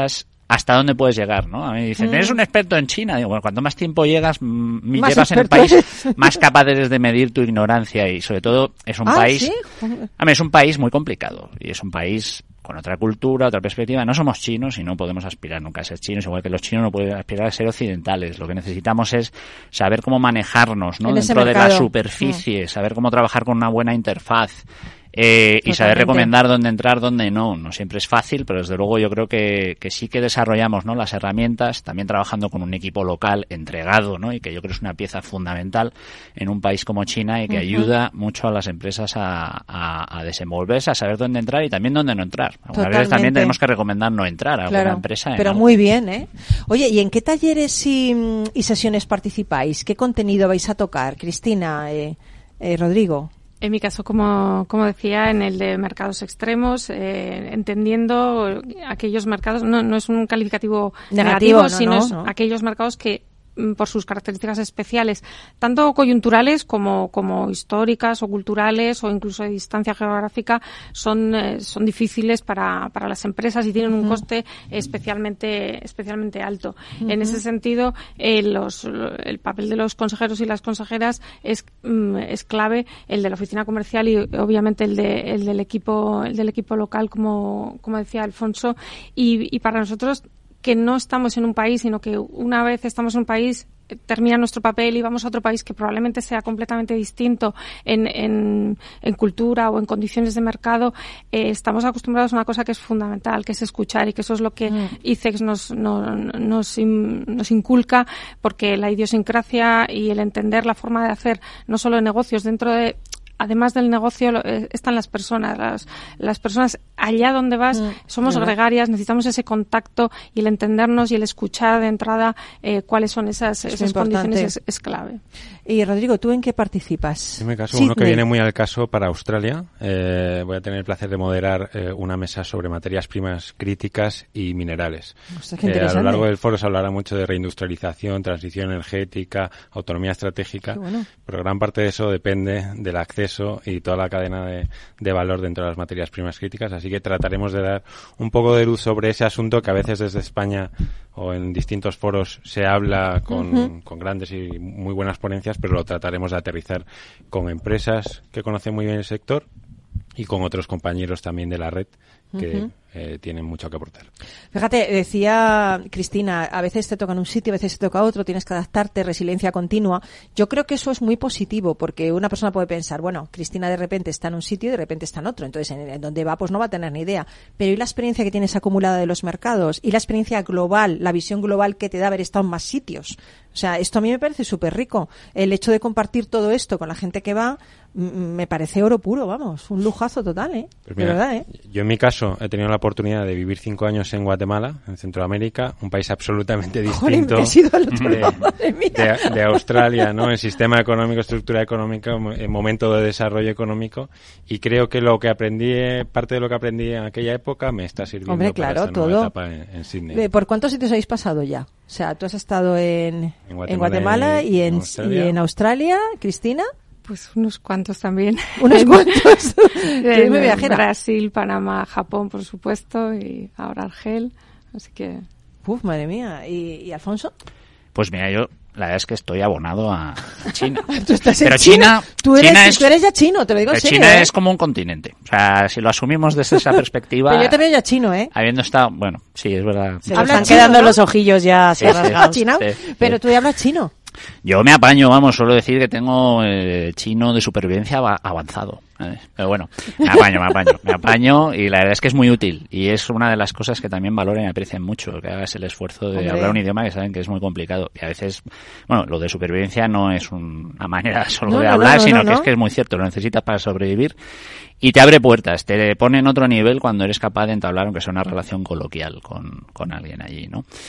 hasta dónde puedes llegar, ¿no? A mí me dicen, ¿eres un experto en China? Digo, bueno, cuanto más tiempo llegas, m- Más llevas en el experto país, eres. más capaz eres de medir tu ignorancia y sobre todo es un Ah, país, ¿sí? a mí es un país muy complicado y es un país con otra cultura, otra perspectiva. No somos chinos y no podemos aspirar nunca a ser chinos, igual que los chinos no pueden aspirar a ser occidentales. Lo que necesitamos es saber cómo manejarnos, ¿no? En ese Dentro de la mercado. superficie, saber cómo trabajar con una buena interfaz. Eh, y saber Totalmente. recomendar dónde entrar, dónde no. No siempre es fácil, pero desde luego yo creo que, que sí que desarrollamos, ¿no?, las herramientas, también trabajando con un equipo local entregado, ¿no?, y que yo creo es una pieza fundamental en un país como China y que Ujú. ayuda mucho a las empresas a, a, a desenvolverse, a saber dónde entrar y también dónde no entrar. Algunas veces Totalmente. también tenemos que recomendar no entrar a alguna Claro, empresa. en pero algo. muy bien, ¿eh? Oye, ¿y en qué talleres y, mm, y sesiones participáis? ¿Qué contenido vais a tocar, Cristina, eh, eh, Rodrigo? En mi caso, como, como decía, en el de mercados extremos, eh, entendiendo aquellos mercados, no, no es un calificativo Negativo, negativo, no, sino no, es no. aquellos mercados que mm, por sus características especiales, tanto coyunturales como, como históricas o culturales o incluso de distancia geográfica, son, eh, son difíciles para, para las empresas y tienen un Ujú. coste especialmente, especialmente alto. Ujú. En ese sentido, eh, los, el papel de los consejeros y las consejeras es, mm, es clave, el de la oficina comercial y obviamente el de, el del equipo, el del equipo local, como, como decía Alfonso, y, y para nosotros que no estamos en un país, sino que una vez estamos en un país, eh, termina nuestro papel y vamos a otro país que probablemente sea completamente distinto en, en, en cultura o en condiciones de mercado, eh, estamos acostumbrados a una cosa que es fundamental, que es escuchar, y que eso es lo que Mm. I C E X nos, no- nos, in- nos inculca, porque la idiosincrasia y el entender la forma de hacer no solo de negocios dentro de además del negocio, lo- eh, están las personas. Las, las personas, allá donde vas, Mm, somos ¿verdad? gregarias, necesitamos ese contacto y el entendernos y el escuchar de entrada eh, cuáles son esas, Es esas importante. condiciones es, es clave. Y Rodrigo, ¿tú en qué participas? En mi caso, uno que Sydney. viene muy al caso para Australia. Eh, voy a tener el placer de moderar eh, una mesa sobre materias primas críticas y minerales. Ostras, qué Eh, a lo interesante. largo del foro se hablará mucho de reindustrialización, transición energética, autonomía estratégica, Qué bueno. pero gran parte de eso depende del acceso y toda la cadena de, de valor dentro de las materias primas críticas. Así que trataremos de dar un poco de luz sobre ese asunto que a veces desde España o en distintos foros se habla con, Ujú. con grandes y muy buenas ponencias, pero lo trataremos de aterrizar con empresas que conocen muy bien el sector y con otros compañeros también de la red que Ujú. eh, tienen mucho que aportar. Fíjate, decía Cristina, a veces te toca en un sitio, a veces te toca otro, tienes que adaptarte, resiliencia continua. Yo creo que eso es muy positivo, porque una persona puede pensar, bueno, Cristina de repente está en un sitio y de repente está en otro, entonces en, en donde va pues no va a tener ni idea. Pero ¿y la experiencia que tienes acumulada de los mercados? ¿Y la experiencia global, la visión global que te da haber estado en más sitios? O sea, esto a mí me parece súper rico. El hecho de compartir todo esto con la gente que va, m- me parece oro puro, vamos, un lujazo total, ¿eh? Pues de mira, verdad, ¿eh? yo en mi caso he tenido la oportunidad de vivir cinco años en Guatemala, en Centroamérica, un país absolutamente Jolín, distinto que he sido al otro de, lado, madre mía. de- de Australia, ¿no? En sistema económico, estructura económica, en momento de desarrollo económico, y creo que lo que aprendí, eh, parte de lo que aprendí en aquella época me está sirviendo Hombre, para claro, esta nueva todo. etapa en, en Sydney. Eh, ¿Por cuántos sitios habéis pasado ya? O sea, tú has estado en, En en Guatemala Guatemala y- y, en en, Australia. y en Australia, Cristina. Pues unos cuantos también. Unos cuantos. Qué En muy viajera. Brasil, Panamá, Japón, por supuesto, y ahora Argel. Así que Uf, madre mía. ¿Y, y Alfonso? Pues mira, yo la verdad es que estoy abonado a a China. Tú estás en Pero China. China, Tú eres, China es, tú eres ya chino, te lo digo en eh, serio. China ¿eh? es como un continente. O sea, si lo asumimos desde esa perspectiva, Pero yo te veo ya chino, ¿eh? habiendo estado, bueno, sí, es verdad. Se Habla le están chino, quedando ¿no? los ojillos ya así Sí, sí. rasgados. Chino, sí, sí. pero tú ya hablas chino. Yo me apaño, vamos, suelo decir que tengo eh, chino de supervivencia ava- avanzado. ¿sabes? Pero bueno, me apaño, me apaño, me apaño y la verdad es que es muy útil y es una de las cosas que también valoran y aprecian mucho, que hagas el esfuerzo de Hombre. hablar un idioma que saben que es muy complicado y a veces, bueno, lo de supervivencia no es un- una manera solo No, de no, hablar, no, no, sino no, que no. es que es muy cierto, lo necesitas para sobrevivir y te abre puertas, te pone en otro nivel cuando eres capaz de entablar aunque sea una relación coloquial con, con alguien allí, ¿no?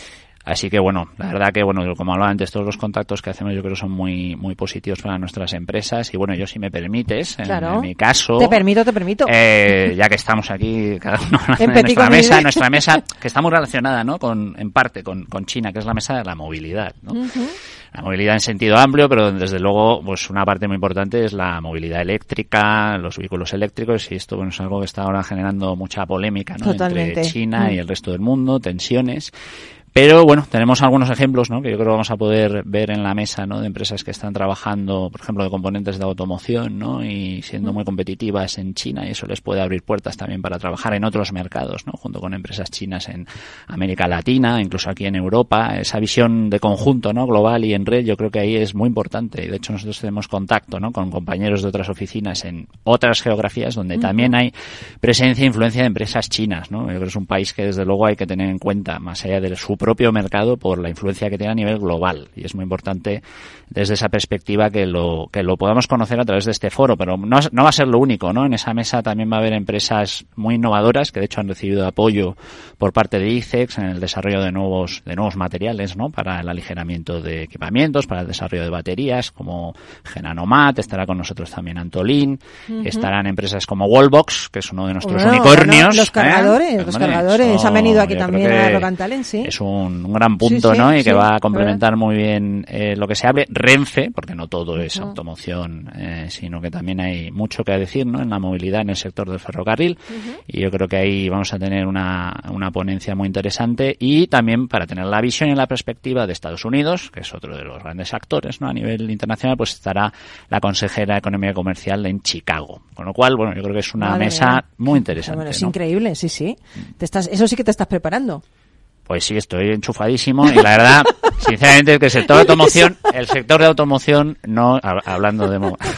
Así que bueno, la verdad que bueno, como hablaba antes, todos los contactos que hacemos yo creo son muy muy positivos para nuestras empresas y bueno, yo si me permites, en, claro. en mi caso... Te permito, te permito. Eh, ya que estamos aquí cada uno en, en nuestra mesa, nuestra mesa que está muy relacionada, ¿no? Con, en parte con, con China, que es la mesa de la movilidad, ¿no? Uh-huh. La movilidad en sentido amplio, pero desde luego pues una parte muy importante es la movilidad eléctrica, los vehículos eléctricos y esto bueno es algo que está ahora generando mucha polémica, ¿no? Entre China mm. y el resto del mundo, tensiones. Pero bueno, tenemos algunos ejemplos, ¿no? Que yo creo que vamos a poder ver en la mesa, ¿no? De empresas que están trabajando, por ejemplo, de componentes de automoción, ¿no? Y siendo muy competitivas en China y eso les puede abrir puertas también para trabajar en otros mercados, ¿no? Junto con empresas chinas en América Latina, incluso aquí en Europa. Esa visión de conjunto, ¿no? Global y en red, yo creo que ahí es muy importante. Y de hecho nosotros tenemos contacto, ¿no? Con compañeros de otras oficinas en otras geografías donde uh-huh. también hay presencia e influencia de empresas chinas, ¿no? Yo creo que es un país que desde luego hay que tener en cuenta, más allá de su propio mercado por la influencia que tiene a nivel global y es muy importante desde esa perspectiva que lo que lo podamos conocer a través de este foro, pero no, no va a ser lo único, ¿no? En esa mesa también va a haber empresas muy innovadoras que de hecho han recibido apoyo por parte de ICEX en el desarrollo de nuevos de nuevos materiales, ¿no? Para el aligeramiento de equipamientos, para el desarrollo de baterías como Genanomat, estará con nosotros también Antolin, uh-huh. estarán empresas como Wallbox, que es uno de nuestros bueno, unicornios. Bueno, los cargadores, ¿eh? los Hombre, cargadores, eso, han venido aquí también a Rock and Talent, sí. Es un un gran punto, sí, sí, ¿no? Y que sí, va a complementar muy bien eh, lo que se hable. Renfe, porque no todo es uh-huh. automoción, eh, sino que también hay mucho que decir, ¿no? En la movilidad en el sector del ferrocarril. Uh-huh. Y yo creo que ahí vamos a tener una, una ponencia muy interesante y también para tener la visión y la perspectiva de Estados Unidos, que es otro de los grandes actores, ¿no? A nivel internacional, pues estará la consejera de Economía Comercial en Chicago. Con lo cual, bueno, yo creo que es una Madre mesa mía. muy interesante. Bueno, es ¿no? increíble, sí, sí. Te estás, eso sí que te estás preparando. Pues sí, estoy enchufadísimo y la verdad, sinceramente, es que el sector de automoción, el sector de automoción, no, hablando de...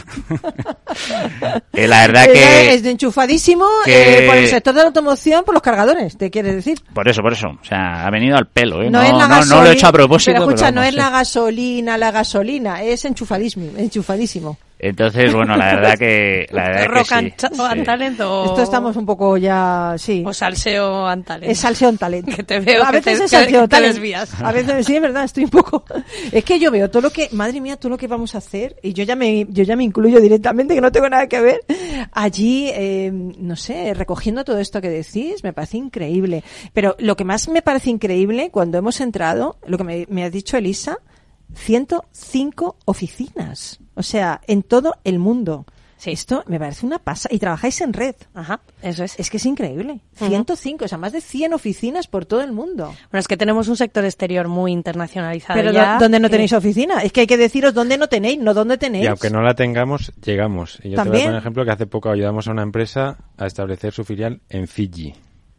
eh, la verdad que... Es de enchufadísimo que, eh, por el sector de la automoción, por los cargadores, ¿te quieres decir? Por eso, por eso. O sea, ha venido al pelo, ¿eh? No, No, es la no, gasolina, no lo he hecho a propósito. Pero escucha, pero vamos, no es sí. la gasolina, la gasolina, es enchufadísimo, enchufadísimo. Entonces, bueno, la verdad que... La verdad Rock que and sí, sí. Talent o... Esto estamos un poco ya, sí. O salseo and talent. Es salseo and talent. Que te veo a que veces te, es salseo que te talent. desvías. A veces sí, es verdad, estoy un poco... Es que yo veo todo lo que... Madre mía, todo lo que vamos a hacer, y yo ya me yo ya me incluyo directamente, que no tengo nada que ver, allí, eh, no sé, recogiendo todo esto que decís, me parece increíble. Pero lo que más me parece increíble, cuando hemos entrado, lo que me, me ha dicho Elisa, ciento cinco oficinas. O sea, en todo el mundo. Sí. Esto me parece una pasa. Y trabajáis en red. Ajá, eso es. Es que es increíble. Uh-huh. ciento cinco, o sea, más de cien oficinas por todo el mundo. Bueno, es que tenemos un sector exterior muy internacionalizado. Pero ya, ¿dónde no que... tenéis oficina? Es que hay que deciros dónde no tenéis, no dónde tenéis. Y aunque no la tengamos, llegamos. Y yo ¿También? te voy a poner un ejemplo que hace poco ayudamos a una empresa a establecer su filial en Fiji.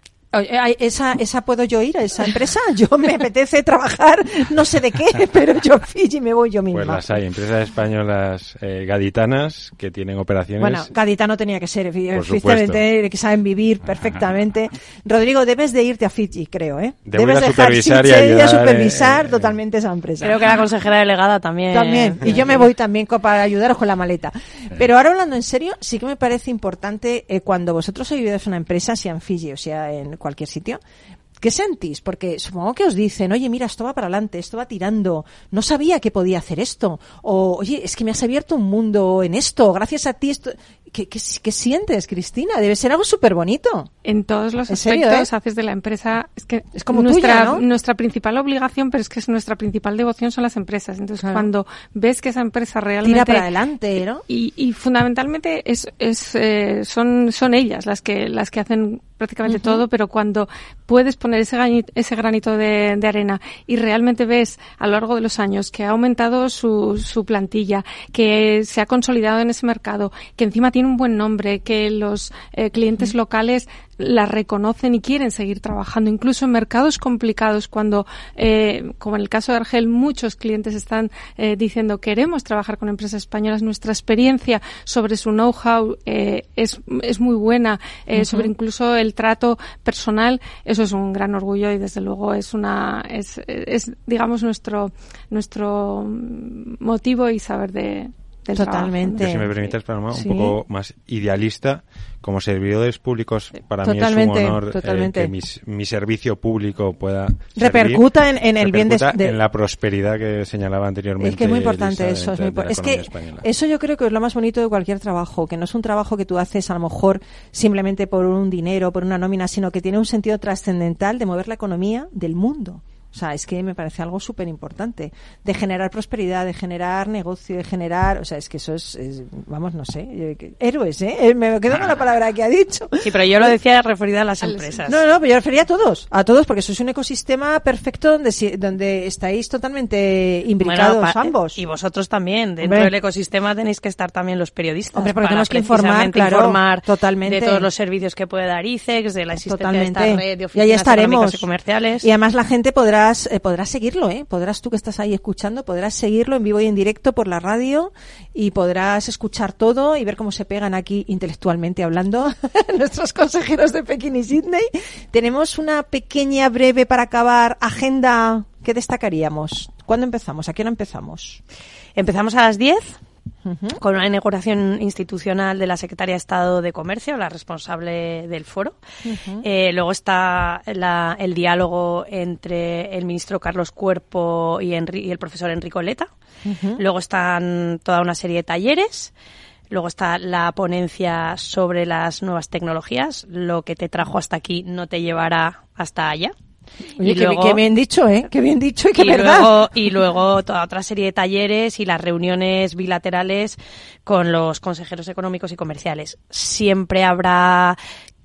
¿Esa, esa puedo yo ir a esa empresa? Yo me apetece trabajar, no sé de qué, pero yo Fiji me voy yo misma. Pues las hay, empresas españolas eh, gaditanas que tienen operaciones. Bueno, gaditano tenía que ser, evidentemente, que saben vivir perfectamente. Rodrigo, debes de irte a Fiji, creo, ¿eh? Debo debes ir a dejar supervisar y, y ayudar, a supervisar eh, totalmente esa empresa. Creo que la consejera delegada también. También, y yo me voy también para ayudaros con la maleta. Pero ahora hablando en serio, sí que me parece importante eh, cuando vosotros ayudáis a una empresa, sea en Fiji o sea en cualquier sitio, ¿qué sentís? Porque supongo que os dicen, oye, mira, esto va para adelante, esto va tirando, no sabía que podía hacer esto, o oye, es que me has abierto un mundo en esto, gracias a ti esto... ¿Qué, qué, qué sientes, Cristina? Debe ser algo súper bonito. En todos los ¿En aspectos serio, eh? haces de la empresa... Es que es como nuestra, tuya, ¿no? Nuestra principal obligación, pero es que es nuestra principal devoción son las empresas. Entonces, claro. Cuando ves que esa empresa realmente... Tira para adelante, ¿no? Y, y fundamentalmente es, es, eh, son, son ellas las que, las que hacen prácticamente uh-huh. todo, pero cuando puedes poner ese granito, ese granito de, de arena y realmente ves a lo largo de los años que ha aumentado su, su plantilla, que se ha consolidado en ese mercado, que encima tiene un buen nombre, que los eh, clientes uh-huh. locales la reconocen y quieren seguir trabajando, incluso en mercados complicados, cuando, eh, como en el caso de Argel, muchos clientes están eh, diciendo queremos trabajar con empresas españolas, nuestra experiencia sobre su know-how eh, es, es muy buena, eh, uh-huh. sobre incluso el trato personal, eso es un gran orgullo y desde luego es una, es, es digamos nuestro, nuestro motivo y saber de del Totalmente. trabajo, Que si me permites, Paloma, Sí. un poco más idealista, como servidores públicos, para Totalmente, mí es un honor eh, totalmente. que mis- mi servicio público pueda Repercuta servir, en, en el bien de, repercuta de- en la prosperidad que señalaba anteriormente. Es que es muy importante Elisa, eso. Es, de- muy de impor- la es que economía española. eso yo creo que es lo más bonito de cualquier trabajo, que no es un trabajo que tú haces a lo mejor simplemente por un dinero, por una nómina, sino que tiene un sentido trascendental de mover la economía del mundo. O sea, es que me parece algo súper importante. De generar prosperidad, de generar negocio, de generar... O sea, es que eso es... es- vamos, no sé. eh, que- héroes, ¿eh? Eh, Me quedo con la palabra que ha dicho. Sí, pero yo lo decía referida a las empresas. No, no, pero yo refería a todos. A todos, porque sois un ecosistema perfecto donde, si- donde estáis totalmente imbricados Bueno, pa- ambos. Y vosotros también. Dentro Hombre. del ecosistema tenéis que estar también los periodistas. Hombre, porque para tenemos que informar, precisamente claro, informar totalmente. de todos los servicios que puede dar I C E X, de la existencia Totalmente. de esta red de Y oficinas ahí estaremos. económicas y comerciales. Y además la gente podrás, eh, podrás seguirlo, ¿eh? Podrás tú que estás ahí escuchando, podrás seguirlo en vivo y en directo por la radio y podrás escuchar todo y ver cómo se pegan aquí intelectualmente hablando nuestros consejeros de Pekín y Sydney. Tenemos una pequeña, breve para acabar agenda que destacaríamos. ¿Cuándo empezamos? ¿A qué hora empezamos? Empezamos a las diez. Ujú. Con una inauguración institucional de la Secretaria de Estado de Comercio, la responsable del foro. Ujú. Eh, luego está la- el diálogo entre el ministro Carlos Cuerpo y, Enri- y el profesor Enrico Leta. Ujú. Luego están toda una serie de talleres. Luego está la ponencia sobre las nuevas tecnologías. Lo que te trajo hasta aquí no te llevará hasta allá. Oye, Y qué, luego- qué bien dicho, ¿eh? Qué bien dicho y qué y verdad. luego, y luego toda otra serie de talleres y las reuniones bilaterales con los consejeros económicos y comerciales. Siempre habrá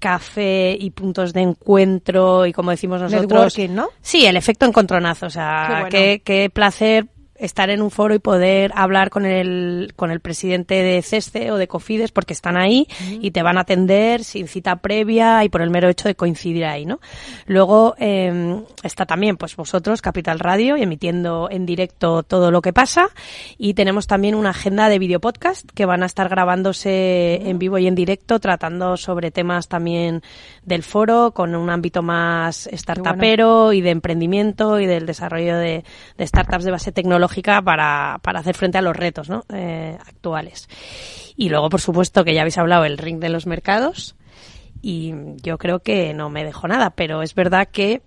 café y puntos de encuentro y, como decimos nosotros... Networking, ¿no? Sí, el efecto encontronazo. O sea, Qué bueno. qué, qué placer estar en un foro y poder hablar con el con el presidente de CESCE o de COFIDES, porque están ahí y te van a atender sin cita previa y por el mero hecho de coincidir ahí, ¿no? Luego eh, está también pues vosotros, Capital Radio, y emitiendo en directo todo lo que pasa, y tenemos también una agenda de videopodcast que van a estar grabándose en vivo y en directo, tratando sobre temas también del foro, con un ámbito más startupero y de emprendimiento y del desarrollo de, de startups de base tecnológica para, para hacer frente a los retos, ¿no? eh, actuales. Y luego, por supuesto, que ya habéis hablado el ring de los mercados, y yo creo que no me dejo nada, pero es verdad que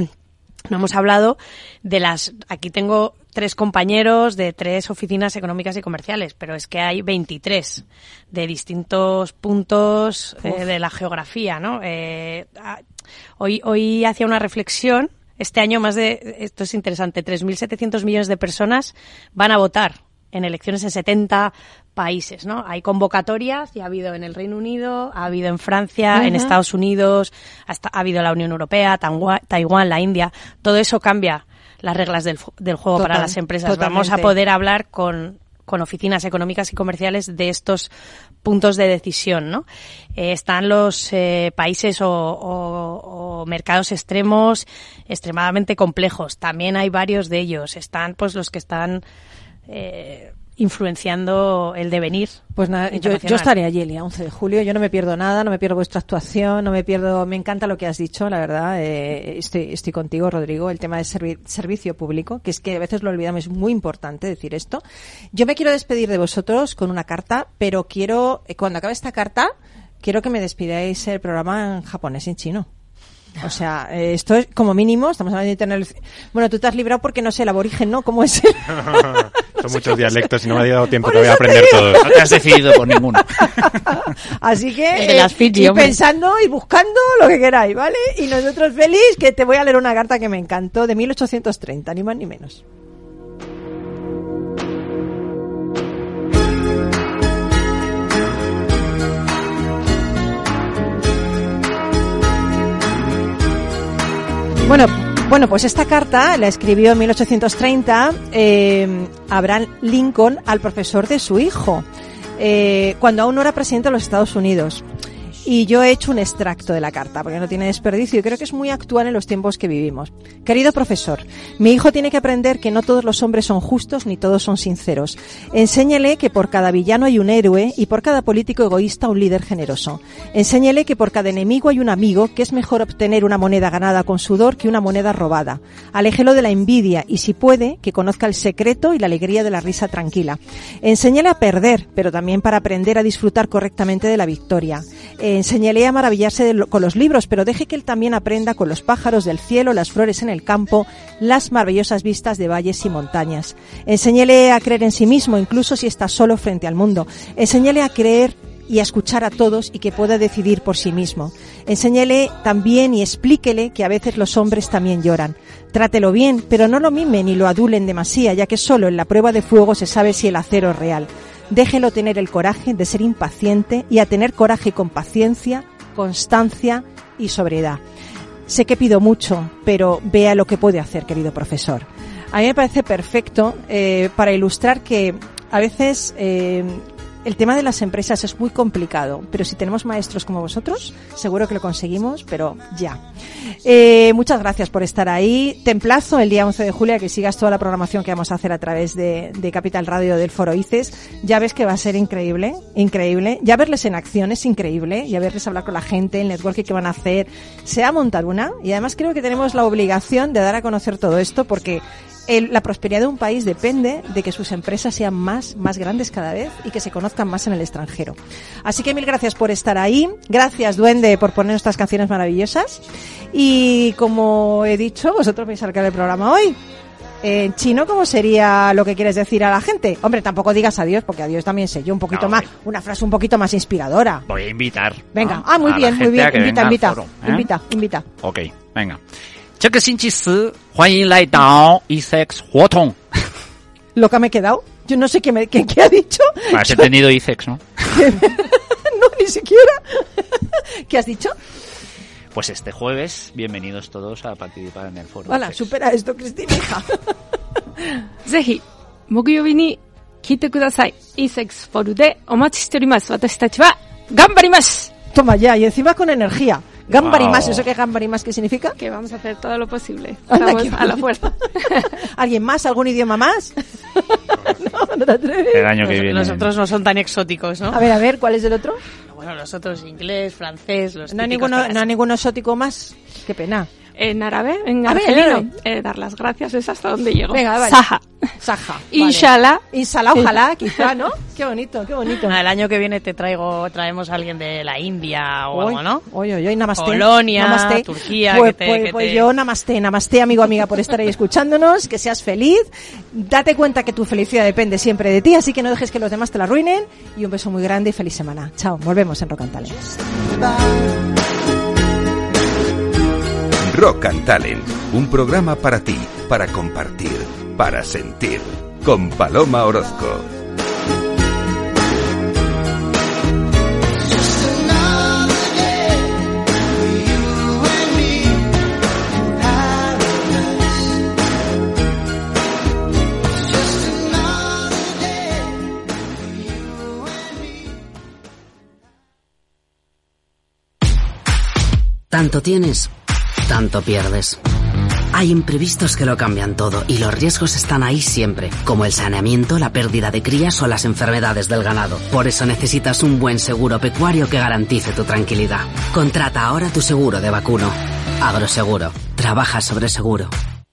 no hemos hablado de las... Aquí tengo tres compañeros de tres oficinas económicas y comerciales, pero es que hay veintitrés de distintos puntos eh, de la geografía, ¿no? Eh, a- hoy, hoy hacía una reflexión. Este año más de, esto es interesante, tres mil setecientos millones de personas van a votar en elecciones en setenta países, ¿no? Hay convocatorias, ya ha habido en el Reino Unido, ha habido en Francia, Ujú. en Estados Unidos, hasta, ha habido en la Unión Europea, Taiwán, Taiwán, la India. Todo eso cambia las reglas del, fu- del juego Total, para las empresas. Vamos a totalmente. poder hablar con, con oficinas económicas y comerciales de estos puntos de decisión, ¿no? Eh, están los eh, países o, o- o mercados extremos extremadamente complejos. También hay varios de ellos. Están pues los que están eh, influenciando el devenir. Pues nada, yo, internacional. yo estaré allí el día once de julio, yo no me pierdo nada, no me pierdo vuestra actuación, no me pierdo, me encanta lo que has dicho, la verdad, eh, estoy, estoy contigo, Rodrigo, el tema de servi- servicio público, que es que a veces lo olvidamos, es muy importante decir esto. Yo me quiero despedir de vosotros con una carta, pero quiero, eh, cuando acabe esta carta, quiero que me despidáis el programa en japonés y en chino. O sea, eh, esto es como mínimo, estamos hablando de internet. Bueno, tú te has librado porque no sé el aborigen, ¿no? ¿Cómo es? Son muchos dialectos y no me ha dado tiempo Por todavía a eso te aprender digo. todos. No te has decidido por ninguno. Así que El de las Fiji, ir hombre. pensando y buscando lo que queráis, ¿vale? Y nosotros feliz, que te voy a leer una carta que me encantó de mil ochocientos treinta, ni más ni menos. Bueno, bueno, pues esta carta la escribió en mil ochocientos treinta eh, Abraham Lincoln al profesor de su hijo, eh, cuando aún no era presidente de los Estados Unidos. Y yo he hecho un extracto de la carta, porque no tiene desperdicio y creo que es muy actual en los tiempos que vivimos. Querido profesor, mi hijo tiene que aprender que no todos los hombres son justos ni todos son sinceros. Enséñele que por cada villano hay un héroe y por cada político egoísta un líder generoso. Enséñele que por cada enemigo hay un amigo, que es mejor obtener una moneda ganada con sudor que una moneda robada. Aléjelo de la envidia y, si puede, que conozca el secreto y la alegría de la risa tranquila. Enséñele a perder, pero también para aprender a disfrutar correctamente de la victoria. Enséñele a maravillarse de lo, con los libros, pero deje que él también aprenda con los pájaros del cielo, las flores en el campo, las maravillosas vistas de valles y montañas. Enséñele a creer en sí mismo, incluso si está solo frente al mundo. Enséñele a creer y a escuchar a todos y que pueda decidir por sí mismo. Enséñele también y explíquele que a veces los hombres también lloran. Trátelo bien, pero no lo mimen ni lo adulen demasiado, ya que solo en la prueba de fuego se sabe si el acero es real. Déjelo tener el coraje de ser impaciente y a tener coraje con paciencia, constancia y sobriedad. Sé que pido mucho, pero vea lo que puede hacer, querido profesor. A mí me parece perfecto eh, para ilustrar que a veces eh, el tema de las empresas es muy complicado, pero si tenemos maestros como vosotros, seguro que lo conseguimos, pero ya. Eh, muchas gracias por estar ahí. Te emplazo el día once de julio a que sigas toda la programación que vamos a hacer a través de, de Capital Radio del Foro I C E S. Ya ves que va a ser increíble, increíble. Ya verles en acción es increíble, ya verles hablar con la gente, el networking que van a hacer. Se va a montar una, y además creo que tenemos la obligación de dar a conocer todo esto, porque El, la prosperidad de un país depende de que sus empresas sean más, más grandes cada vez y que se conozcan más en el extranjero. Así que mil gracias por estar ahí. Gracias, Duende, por poner estas canciones maravillosas. Y como he dicho, vosotros vais a sacar el programa hoy. En chino, ¿cómo sería lo que quieres decir a la gente? Hombre, tampoco digas adiós, porque adiós también sé yo un poquito no, más, una frase un poquito más inspiradora. Voy a invitar. Venga, ¿no? ah, muy a bien, muy bien. Invita, invita, foro, ¿eh? invita, invita. Ok, venga. 这个星期四，欢迎来到 E S E X 活动。 Loca me he quedado. Yo no sé qué, me, qué, qué ha dicho. Has entendido E S E X, ¿no? No, ni siquiera. ¿Qué has dicho? Pues este jueves, bienvenidos todos a participar en el foro. Hola, supera esto, Cristina, hija. ぜひ木曜日に聞いてください。E S E X フォルでお待ちしております。私たちは頑張ります。 Toma ya, y encima con energía. Gambarimas, Wow. ¿eso qué gambarimas qué significa? Que vamos a hacer todo lo posible. Anda, Estamos qué a la fuerza. ¿Alguien más? ¿Algún idioma más? No, no te atreves. El año que Los, viene. los otros no son tan exóticos, ¿no? A ver, a ver, ¿cuál es el otro? Bueno, los otros inglés, francés, los No hay típicos ninguno, clásicos. no hay ninguno exótico más. Qué pena. En árabe, en A ver, argelino, en eh, dar las gracias es hasta donde llego. Venga, vale. Saha. Saja. Inshallah. Vale. Inshallah, ojalá, quizá, ¿no? Qué bonito, qué bonito. Ah, el año que viene te traigo, traemos a alguien de la India o algo, ¿no? Oye, oye, namaste. Polonia, Namaste. Turquía, Pues, que te- pues, que pues te- yo namaste, namaste, amigo, amiga, por estar ahí escuchándonos, que seas feliz. Date cuenta que tu felicidad depende siempre de ti, así que no dejes que los demás te la arruinen. Y un beso muy grande y feliz semana. Chao, volvemos en Rock and Talent. Rock and Talent, un programa para ti, para compartir, para sentir, con Paloma Orozco. Tanto tienes, tanto pierdes. Hay imprevistos que lo cambian todo y los riesgos están ahí siempre, como el saneamiento, la pérdida de crías o las enfermedades del ganado. Por eso necesitas un buen seguro pecuario que garantice tu tranquilidad. Contrata ahora tu seguro de vacuno. Agroseguro. Trabaja sobre seguro.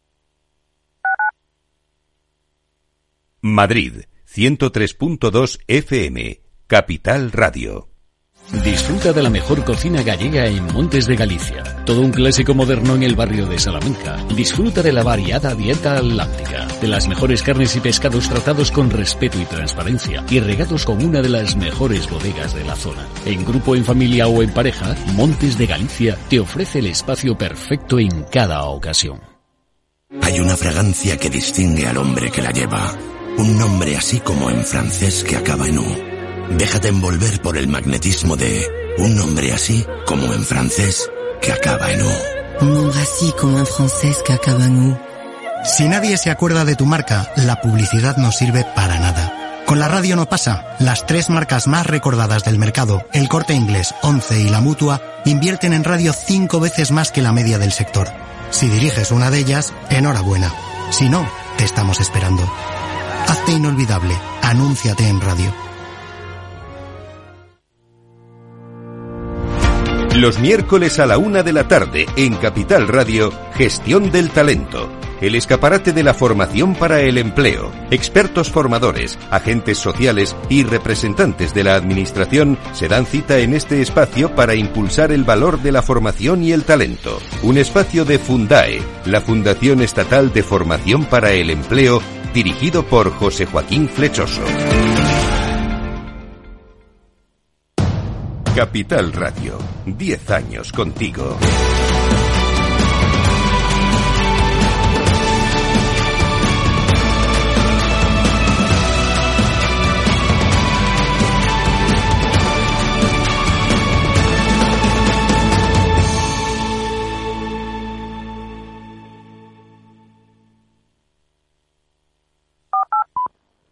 Madrid, ciento tres punto dos F M, Capital Radio. Disfruta de la mejor cocina gallega en Montes de Galicia. Todo un clásico moderno en el barrio de Salamanca. Disfruta de la variada dieta atlántica, de las mejores carnes y pescados tratados con respeto y transparencia y regados con una de las mejores bodegas de la zona. En grupo, en familia o en pareja, Montes de Galicia te ofrece el espacio perfecto en cada ocasión. Hay una fragancia que distingue al hombre que la lleva. Un nombre así como en francés que acaba en U. Déjate envolver por el magnetismo de un nombre así como en francés que acaba en U. Un nombre así como en francés que acaba en U. Si nadie se acuerda de tu marca, la publicidad no sirve para nada. Con la radio no pasa. Las tres marcas más recordadas del mercado, El Corte Inglés, Once y La Mutua, invierten en radio cinco veces más que la media del sector. Si diriges una de ellas, enhorabuena. Si no, te estamos esperando. Hazte inolvidable. Anúnciate en radio. Los miércoles a la una de la tarde en Capital Radio, Gestión del Talento. El escaparate de la formación para el empleo. Expertos formadores, agentes sociales y representantes de la administración se dan cita en este espacio para impulsar el valor de la formación y el talento. Un espacio de Fundae, la Fundación Estatal de Formación para el Empleo, dirigido por José Joaquín Flechoso. Capital Radio, diez años contigo.